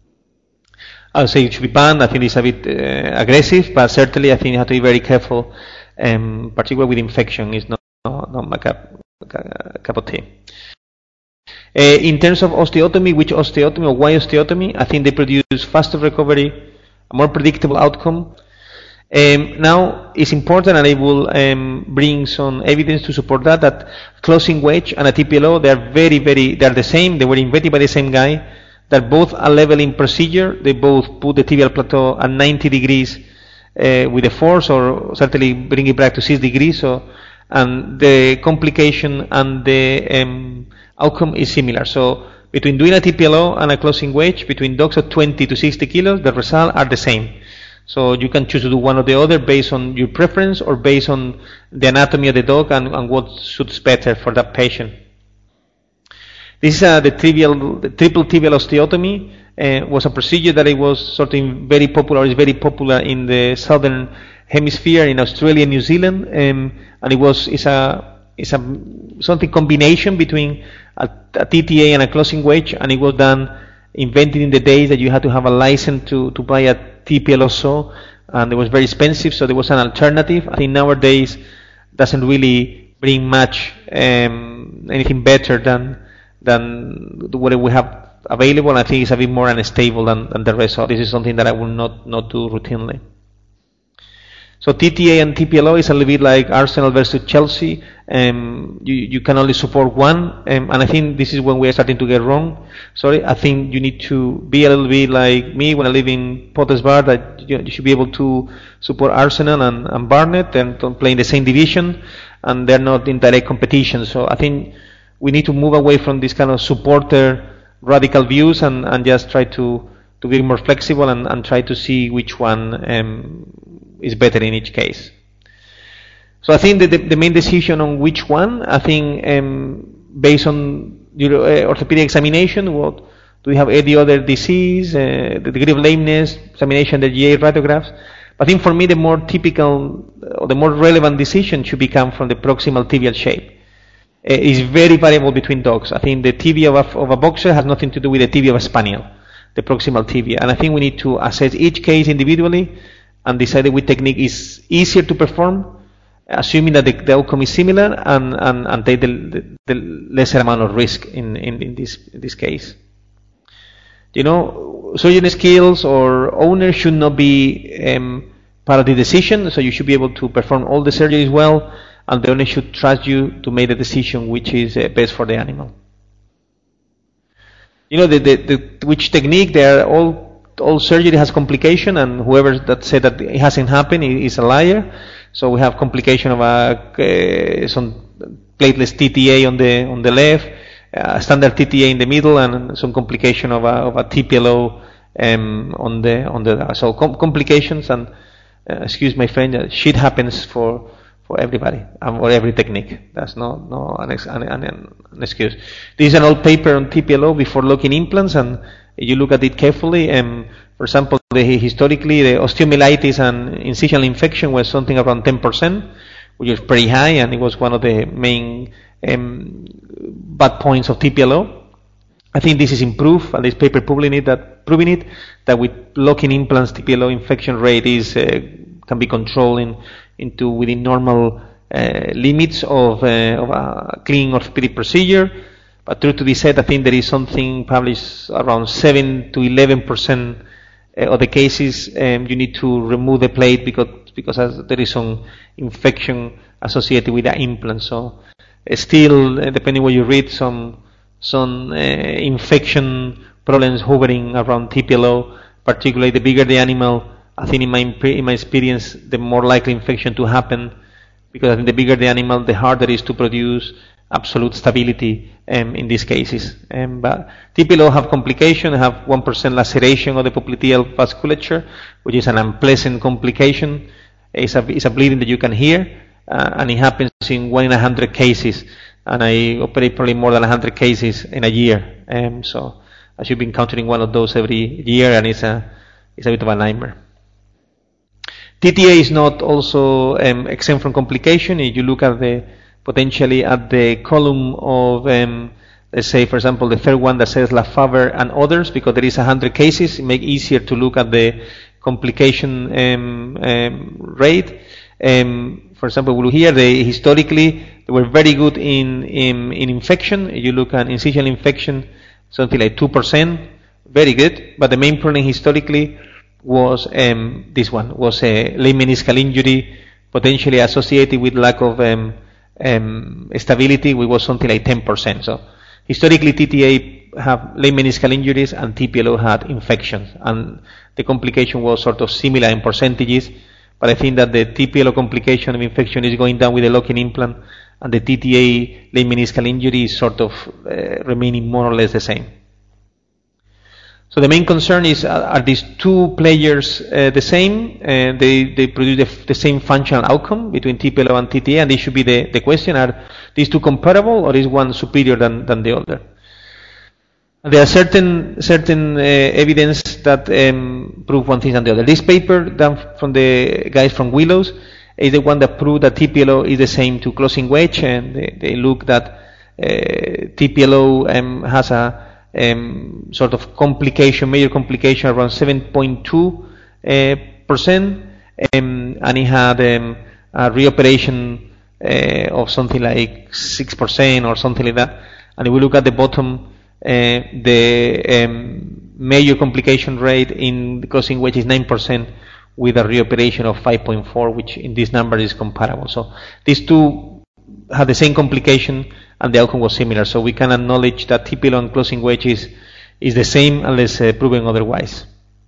Speaker 2: I would say it should be banned. I think it's a bit uh, aggressive, but certainly I think you have to be very careful, um, particularly with infection. It's not, not, not my cup, cup of tea. Uh, in terms of osteotomy, which osteotomy or why osteotomy, I think they produce faster recovery, a more predictable outcome. Um, now, it's important, and I will um, bring some evidence to support that, that closing wedge and a T P L O, they are very, very, they are the same. They were invented by the same guy. They're both a leveling procedure. They both put the tibial plateau at ninety degrees uh, with a force, or certainly bring it back to six degrees. So, and the complication and the um, outcome is similar. So, between doing a T P L O and a closing wedge, between dogs of twenty to sixty kilos, the results are the same. So you can choose to do one or the other based on your preference or based on the anatomy of the dog and, and what suits better for that patient. This is uh, the, trivial, the triple tibial osteotomy. Uh, was a procedure that it was sort of very popular, is very popular in the southern hemisphere, in Australia and New Zealand, um, and it was it's a it's a something combination between a, a T T A and a closing wedge, and it was done invented in the days that you had to have a license to, to buy a T P L also, and it was very expensive, so there was an alternative. I think nowadays doesn't really bring much um, anything better than than what we have available, and I think it's a bit more unstable than, than the rest. So this is something that I will not, not do routinely. So T T A and T P L O is a little bit like Arsenal versus Chelsea. Um, you, you can only support one, um, and I think this is when we are starting to get wrong. Sorry, I think you need to be a little bit like me when I live in Potters Bar, that you, you should be able to support Arsenal and, and Barnet, and don't play in the same division, and they're not in direct competition. So I think we need to move away from this kind of supporter radical views and, and just try to, to be more flexible and, and try to see which one um, is better in each case. So I think that the, the main decision on which one, I think um, based on your uh, orthopedic examination, what do we have any other disease, uh, the degree of lameness, examination, the G A radiographs. But I think for me the more typical or the more relevant decision should become from the proximal tibial shape. Uh, it's very variable between dogs. I think the tibia of a, of a boxer has nothing to do with the tibia of a spaniel, the proximal tibia. And I think we need to assess each case individually and decide which technique is easier to perform, assuming that the, the outcome is similar, and, and, and take the, the, the lesser amount of risk in, in, in, this, in this case. You know, surgeon skills or owner should not be um, part of the decision, so you should be able to perform all the surgeries well, and the owner should trust you to make the decision which is uh, best for the animal. You know, the, the, the, which technique, they are all all surgery has complication, and whoever that said that it hasn't happened is a liar. So we have complication of a, uh, some plateless T T A on the on the left, uh, standard T T A in the middle, and some complication of a, of a T P L O um, on the on the so com- complications and uh, excuse my French, uh, shit happens for for everybody and for every technique. That's no no an, ex- an, an, an excuse. This is an old paper on T P L O before locking implants, and you look at it carefully. Um, for example, the, historically the osteomyelitis and incisional infection was something around ten percent, which was pretty high, and it was one of the main um, bad points of T P L O. I think this is improved, and this paper proving it that proving it that with locking implants, T P L O infection rate is uh, can be controlled in, into within normal uh, limits of, uh, of a clean orthopedic procedure. But true to be said, I think there is something published around seven to eleven percent of the cases um, you need to remove the plate because because as there is some infection associated with the implant. So uh, still, uh, depending what you read, some some uh, infection problems hovering around T P L O, particularly the bigger the animal. I think in my in my experience, the more likely infection to happen, because I think the bigger the animal, the harder it is to produce absolute stability um, in these cases. Um, but T P L O have complication, have one percent laceration of the popliteal vasculature, which is an unpleasant complication. It's a, it's a bleeding that you can hear, uh, and it happens in one in a hundred cases. And I operate probably more than a hundred cases in a year. Um, so I should be encountering one of those every year, and it's a it's a bit of a nightmare. T T A is not also um, exempt from complication. If you look at the potentially at the column of, um, let's say, for example, the third one that says Lafavre and others, because there is a hundred cases, it makes it easier to look at the complication um, um, rate. Um, for example, we look here, they historically they were very good in, in in infection. You look at incisional infection, something like two percent, very good. But the main problem historically was um, this one, was a late meniscal injury, potentially associated with lack of um, um, stability, which was something like ten percent. So historically, T T A have late meniscal injuries, and T P L O had infections, and the complication was sort of similar in percentages. But I think that the T P L O complication of infection is going down with the locking implant, and the T T A late meniscal injury is sort of uh, remaining more or less the same. So the main concern is, uh, are these two players uh, the same? Uh, they, they produce the, the same functional outcome between T P L O and T T A, and this should be the, the question, are these two comparable, or is one superior than, than the other? And there are certain certain uh, evidence that um, prove one thing and the other. This paper done from the guys from Willows is the one that proved that T P L O is the same to closing wedge, and they, they look that uh, T P L O um, has a Um, sort of complication, major complication around seven point two percent, uh, um, and he had um, a reoperation uh, of something like six percent or something like that. And if we look at the bottom, uh, the um, major complication rate in the closing wedge is nine percent, with a reoperation of five point four, which in this number is comparable. So these two had the same complication, and the outcome was similar. So we can acknowledge that T P L O and closing wedge is, is the same unless uh, proven otherwise.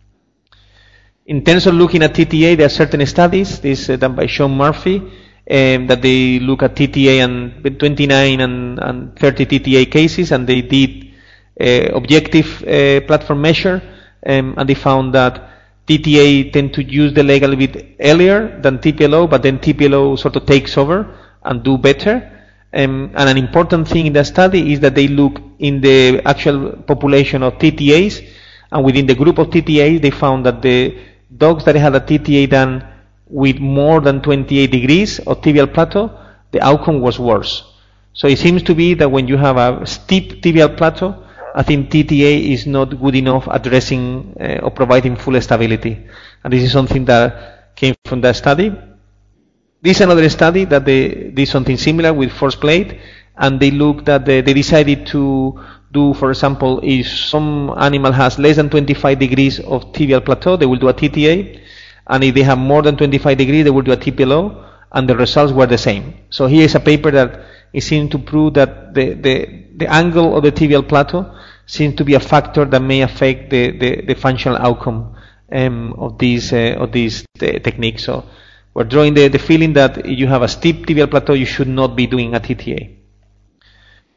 Speaker 2: In terms of looking at T T A, there are certain studies, this uh, done by Sean Murphy, um, that they look at T T A and twenty-nine and, and thirty T T A cases, and they did uh, objective uh, platform measure, um, and they found that T T A tend to use the leg a little bit earlier than T P L O, but then T P L O sort of takes over and do better. Um, and an important thing in the study is that they look in the actual population of T T As, and within the group of T T As, they found that the dogs that had a T T A done with more than twenty-eight degrees of tibial plateau, the outcome was worse. So it seems to be that when you have a steep tibial plateau, I think T T A is not good enough addressing uh, or providing full stability. And this is something that came from that study. This is another study that they did something similar with force plate, and they looked at the, they decided to do, for example, if some animal has less than twenty-five degrees of tibial plateau, they will do a T T A, and if they have more than twenty-five degrees, they will do a T P L O, and the results were the same. So here is a paper that is seen to prove that the, the, the angle of the tibial plateau seems to be a factor that may affect the, the, the functional outcome um, of these uh, of these uh, techniques. So we're drawing the, the feeling that if you have a steep tibial plateau, you should not be doing a T T A.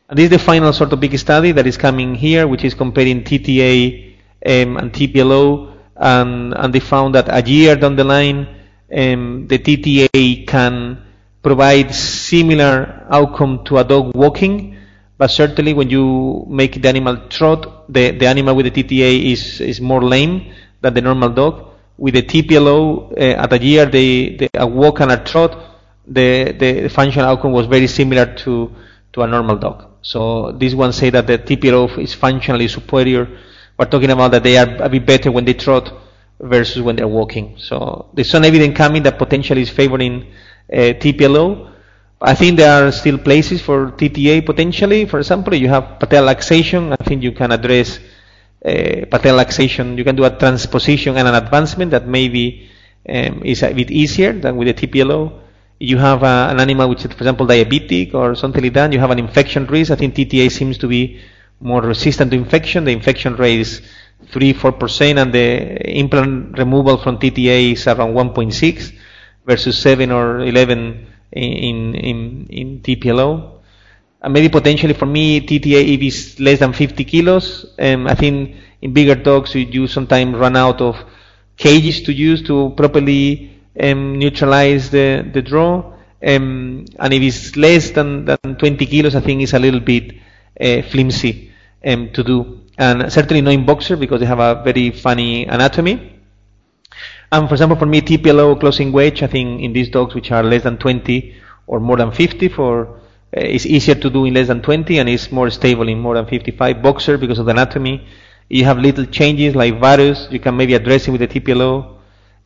Speaker 2: And this is the final sort of big study that is coming here, which is comparing T T A um, and T P L O, and, and they found that a year down the line, um, the T T A can provide similar outcome to a dog walking, but certainly when you make the animal trot, the, the animal with the T T A is, is more lame than the normal dog. With the T P L O, uh, at a year, they, they, a walk and a trot, the, the functional outcome was very similar to, to a normal dog. So these ones say that the T P L O is functionally superior. We're talking about that they are a bit better when they trot versus when they're walking. So there's some evidence coming that potentially is favoring uh, T P L O. I think there are still places for T T A potentially. For example, you have patella laxation. I think you can address uh, patella laxation. You can do a transposition and an advancement that maybe um, is a bit easier than with the T P L O. You have uh, an animal which is, for example, diabetic or something like that. You have an infection risk. I think T T A seems to be more resistant to infection. The infection rate is three, four percent, and the implant removal from T T A is around one point six versus seven or eleven in in in T P L O. And maybe potentially for me, T T A, if it's less than fifty kilos, um, I think in bigger dogs you, you sometimes run out of cages to use to properly um, neutralize the, the draw. Um, and if it's less than, than twenty kilos, I think it's a little bit uh, flimsy um, to do. And certainly not in boxer because they have a very funny anatomy. And for example, for me, T P L O closing wedge, I think in these dogs which are less than twenty or more than fifty, for uh, it's easier to do in less than twenty and it's more stable in more than fifty-five. Boxer, because of the anatomy, you have little changes like varus, you can maybe address it with the T P L O.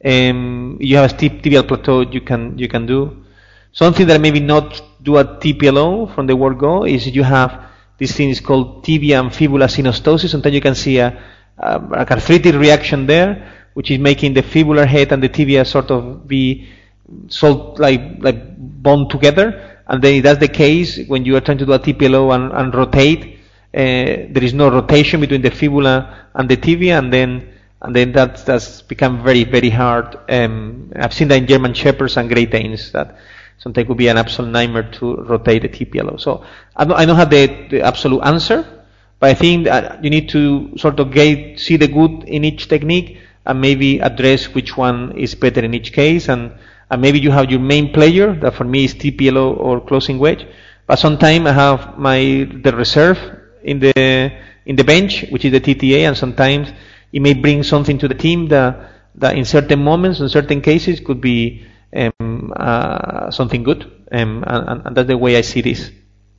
Speaker 2: Um, you have a steep tibial plateau you can you can do. Something that maybe not do a T P L O from the word go is you have this thing is called tibia and fibula synostosis. Sometimes you can see a, a, a arthritic reaction there, which is making the fibular head and the tibia sort of be salt like like bound together. And then if that's the case, when you are trying to do a T P L O and, and rotate, uh, there is no rotation between the fibula and the tibia, and then and then that's that's become very very hard. Um, I've seen that in German Shepherds and Great Danes that sometimes it would be an absolute nightmare to rotate the T P L O. So I don't, I don't have the, the absolute answer, but I think that you need to sort of get, see the good in each technique and maybe address which one is better in each case. And, and maybe you have your main player, that for me is T P L O or closing wedge. But sometimes I have my the reserve in the in the bench, which is the T T A, and sometimes it may bring something to the team that, that in certain moments, in certain cases, could be um, uh, something good. Um, and, and that's the way I see this.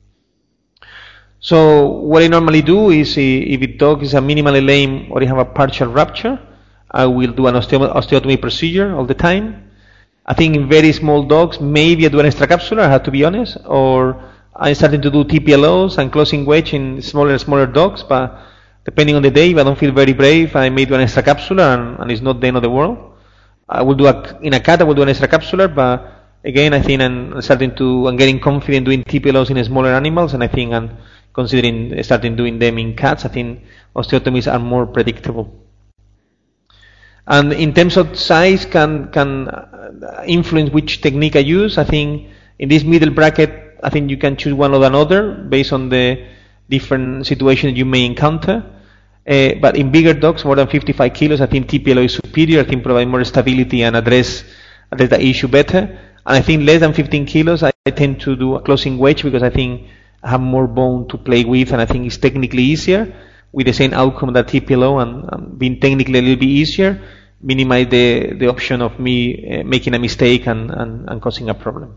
Speaker 2: So what I normally do is, if a dog is a minimally lame or they have a partial rupture, I will do an osteo- osteotomy procedure all the time. I think in very small dogs, maybe I do an extracapsular, I have to be honest, or I'm starting to do T P L Os and closing wedge in smaller and smaller dogs, but depending on the day, if I don't feel very brave, I may do an extracapsular, and, and it's not the end of the world. I will do a, in a cat, I will do an extracapsular, but again, I think I'm starting to, I'm getting confident doing T P L Os in smaller animals, and I think I'm considering starting doing them in cats. I think osteotomies are more predictable. And in terms of size, can can influence which technique I use. I think in this middle bracket, I think you can choose one or another based on the different situations you may encounter. Uh, but in bigger dogs, more than fifty-five kilos, I think T P L O is superior. I think provide more stability and address address the issue better. And I think less than fifteen kilos, I, I tend to do a closing wedge because I think I have more bone to play with, and I think it's technically easier with the same outcome that T P L O, and, and being technically a little bit easier, minimize the, the option of me uh, making a mistake and, and, and causing a problem.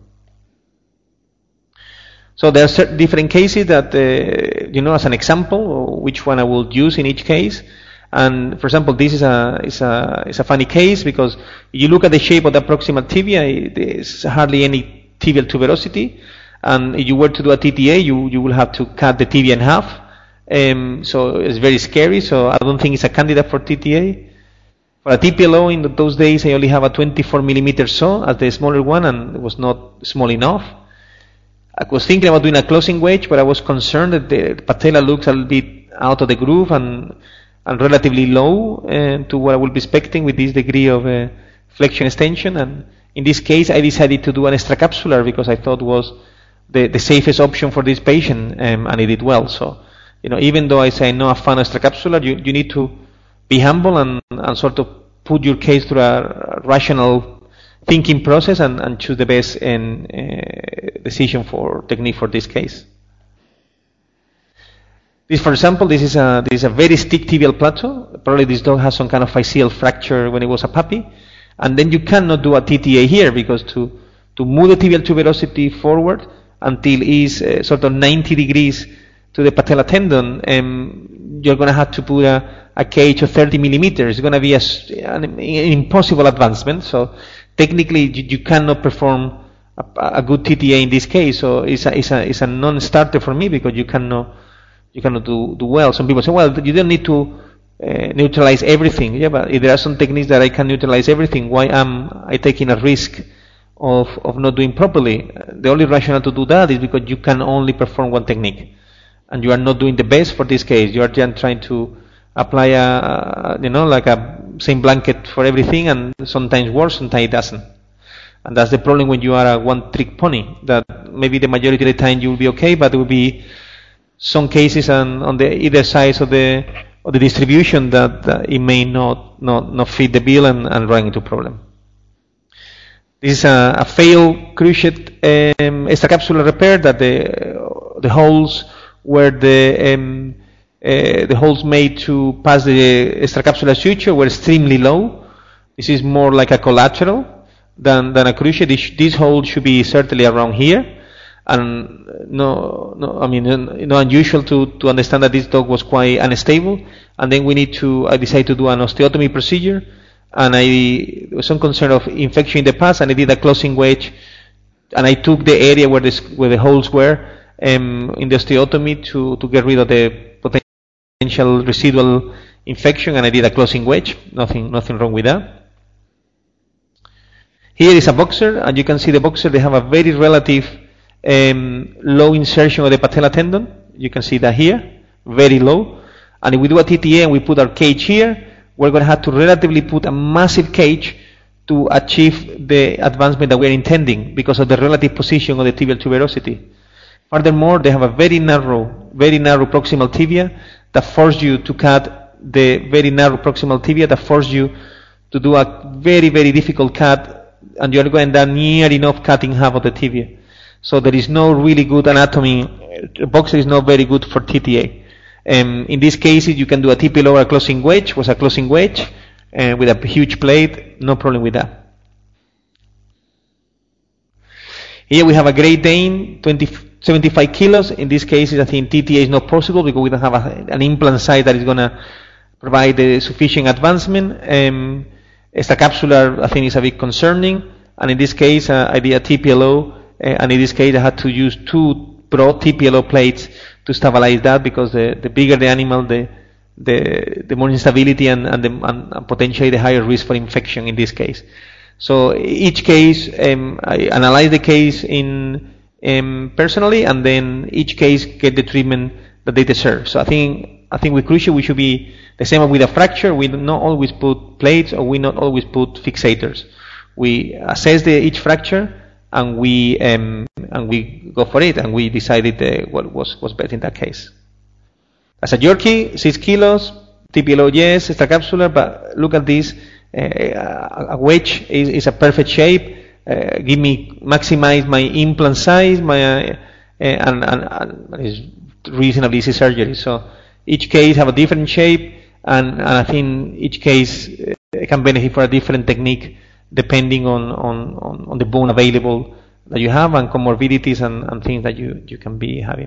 Speaker 2: So there are certain different cases that, uh, you know, as an example, which one I will use in each case. And for example, this is a, is a, is a funny case because you look at the shape of the proximal tibia, there's hardly any tibial tuberosity. And if you were to do a T T A, you, you will have to cut the tibia in half. Um, so it's very scary. So I don't think it's a candidate for T T A. For a T P L O, in those days, I only have a twenty-four millimeter saw as the smaller one, and it was not small enough. I was thinking about doing a closing wedge, but I was concerned that the patella looks a little bit out of the groove and, and relatively low uh, to what I would be expecting with this degree of uh, flexion extension. And in this case, I decided to do an extracapsular because I thought was the, the safest option for this patient, um, and he did well. So, you know, even though I say no, a fan extracapsular, you, you need to be humble and, and sort of put your case through a rational thinking process and, and choose the best in, uh, decision for technique for this case. This, for example, this is a this is a very steep tibial plateau. Probably this dog has some kind of physeal fracture when it was a puppy, and then you cannot do a T T A here because to to move the tibial tuberosity forward until it's uh, sort of ninety degrees to the patella tendon, um, you're going to have to put a, a cage of thirty millimeters. It's going to be a, an, an impossible advancement. So technically, you, you cannot perform a, a good T T A in this case. So it's a it's a it's a non-starter for me because you cannot. You cannot do, do well. Some people say, well, you don't need to uh, neutralize everything. Yeah, but if there are some techniques that I can neutralize everything, why am I taking a risk of, of not doing properly? The only rationale to do that is because you can only perform one technique. And you are not doing the best for this case. You are just trying to apply a, you know, like a same blanket for everything, and sometimes works, sometimes it doesn't. And that's the problem when you are a one-trick pony, that maybe the majority of the time you will be okay, but it will be some cases on, on the either side of the of the distribution that, that it may not not, not fit the bill and, and run into problem. This is a, a failed cruciate um, extracapsular repair that the the holes where the um, uh, the holes made to pass the extracapsular suture were extremely low. This is more like a collateral than than a cruciate. This, this hole should be certainly around here. And no, no, I mean, no unusual to, to understand that this dog was quite unstable. And then we need to, I decided to do an osteotomy procedure. And I, there was some concern of infection in the past, and I did a closing wedge. And I took the area where, this, where the holes were um, in the osteotomy to, to get rid of the potential residual infection, and I did a closing wedge. Nothing, nothing wrong with that. Here is a boxer, and you can see the boxer, they have a very relative Um, low insertion of the patella tendon. You can see that here, very low. And if we do a T T A and we put our cage here, we're going to have to relatively put a massive cage to achieve the advancement that we're intending because of the relative position of the tibial tuberosity. Furthermore, they have a very narrow, very narrow proximal tibia that forces you to cut the very narrow proximal tibia that forces you to do a very, very difficult cut, and you're going down near enough cutting half of the tibia. So there is no really good anatomy. The boxer is not very good for T T A. Um, in these cases, you can do a T P L or a closing wedge, was a closing wedge, uh, with a huge plate, no problem with that. Here we have a Great Dane, twenty, seventy-five kilos. In these cases, I think T T A is not possible because we don't have a, an implant site that is going to provide the sufficient advancement. Um, extracapsular, I think, is a bit concerning. And in this case, uh, I did a T P L O. Uh, and in this case, I had to use two broad T P L O plates to stabilize that because the, the bigger the animal, the the, the more instability and, and, the, and potentially the higher risk for infection in this case. So each case, um, I analyze the case in um, personally, and then each case get the treatment that they deserve. So I think I think with cruciate we should be the same with a fracture. We do not always put plates, or we not always put fixators. We assess the, each fracture. And we um, and we go for it, and we decided uh, what was was better in that case. As a Yorkie, six kilos, T P L O yes, extracapsular, but look at this. Uh, a wedge is, is a perfect shape. Uh, give me maximize my implant size, my uh, and, and, and is reasonably easy surgery. So each case have a different shape, and, and I think each case uh, can benefit for a different technique, depending on, on, on, on the bone available that you have and comorbidities and, and things that you, you can be having.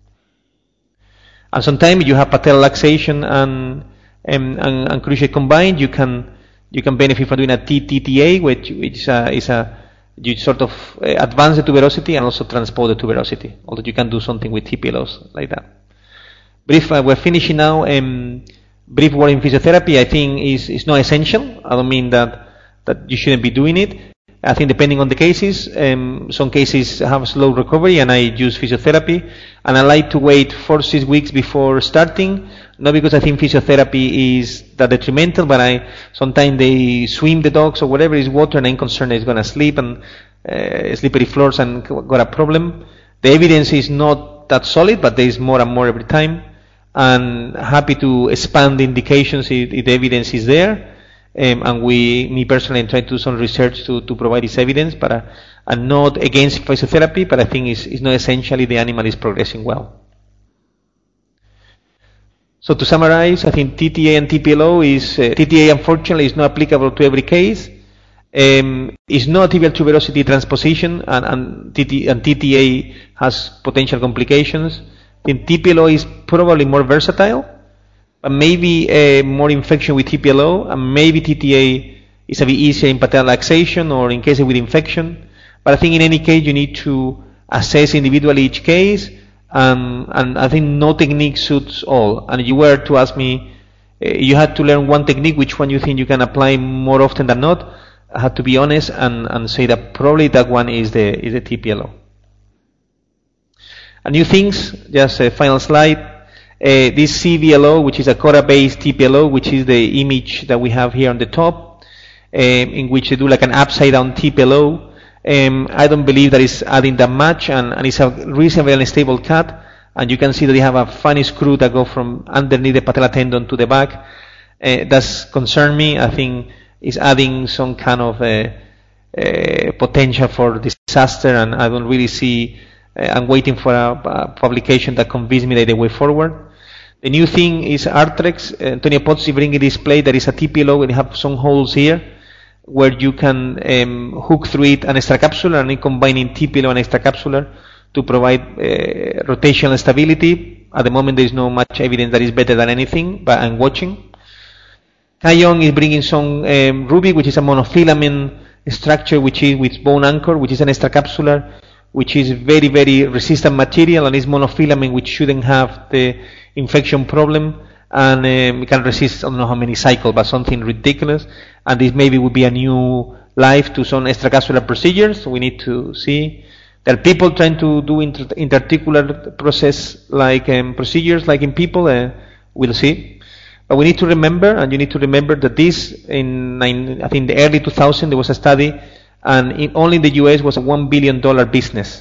Speaker 2: And sometimes you have patellar laxation and, and, and, and cruciate combined, you can you can benefit from doing a T T T A, which, which is, a, is a, you sort of advance the tuberosity and also transport the tuberosity, although you can do something with T P L Os like that. Brief, uh, we're finishing now. Um, brief word in physiotherapy, I think, is, is not essential. I don't mean that that you shouldn't be doing it. I think depending on the cases, um, some cases have slow recovery, and I use physiotherapy, and I like to wait four, six weeks before starting, not because I think physiotherapy is that detrimental, but I sometimes they swim the dogs or whatever is water, and I'm concerned it's going to sleep and uh, slippery floors and got a problem. The evidence is not that solid, but there is more and more every time. And happy to expand the indications if, if the evidence is there. Um, and we, me personally, try to do some research to, to provide this evidence, but uh, I'm not against physiotherapy, but I think it's, it's not essentially the animal is progressing well. So to summarize, I think T T A and T P L O is, uh, T T A unfortunately is not applicable to every case. Um, it's not tibial tuberosity transposition, and, and, T T, and T T A has potential complications. I think T P L O is probably more versatile, but maybe uh, more infection with T P L O, and maybe T T A is a bit easier in patella laxation or in cases with infection. But I think in any case you need to assess individually each case, um, and I think no technique suits all. And if you were to ask me, uh, you had to learn one technique, which one you think you can apply more often than not, I have to be honest and, and say that probably that one is the is the T P L O. And new things, just a final slide. Uh, this C V L O, which is a Cora-based T P L O, which is the image that we have here on the top, um, in which they do like an upside-down T P L O. Um, I don't believe that is adding that much, and, and it's a reasonably unstable cut. And you can see that they have a funny screw that go from underneath the patella tendon to the back. Uh, that's concern me. I think it's adding some kind of uh, uh, potential for disaster, and I don't really see. Uh, I'm waiting for a, a publication that convinces me that the way forward. The new thing is Arthrex. Uh, Antonio Pozzi bringing this plate that is a T P L O, and they have some holes here where you can um, hook through it an extracapsular, and combining T P L O and extracapsular to provide uh, rotational stability. At the moment, there is no much evidence that is better than anything, but I'm watching. Kaiyong is bringing some um, Ruby, which is a monofilament structure, which is with bone anchor, which is an extracapsular, which is very, very resistant material, and is monofilament, which shouldn't have the infection problem, and um, it can resist, I don't know how many cycles, but something ridiculous. And this maybe would be a new life to some extracapsular procedures. So we need to see. There are people trying to do inter- interarticular process like um, procedures, like in people. Uh, we'll see. But we need to remember, and you need to remember that this, in nine, I think the early two thousand, there was a study, and in, only in the U S was a one billion dollars business.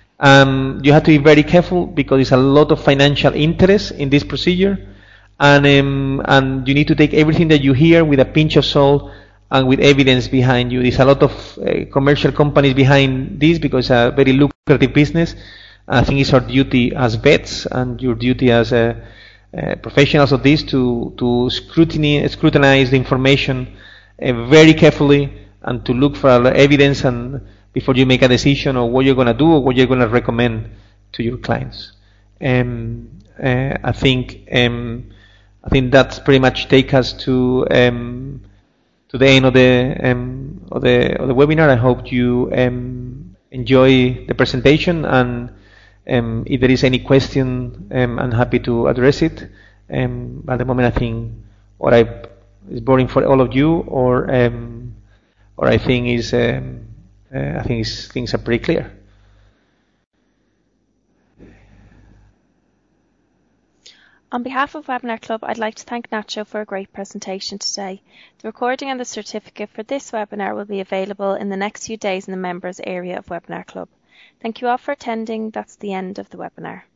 Speaker 2: Um, you have to be very careful because there's a lot of financial interest in this procedure, and um, and you need to take everything that you hear with a pinch of salt and with evidence behind you. There's a lot of uh, commercial companies behind this because it's a very lucrative business. I think it's our duty as vets and your duty as uh, uh, professionals of this to to scrutiny, scrutinize the information uh, very carefully and to look for evidence and before you make a decision of what you're going to do or what you're going to recommend to your clients. Um, uh, I think um, I think that's pretty much take us to um, to the end of the um, of the of the webinar. I hope you um, enjoy the presentation, and um, if there is any question, um, I'm happy to address it. Um, at the moment, I think what I is boring for all of you, or um, or I think is. Um, Uh, I think things are pretty clear.
Speaker 1: On behalf of Webinar Club, I'd like to thank Nacho for a great presentation today. The recording and the certificate for this webinar will be available in the next few days in the members area of Webinar Club. Thank you all for attending. That's the end of the webinar.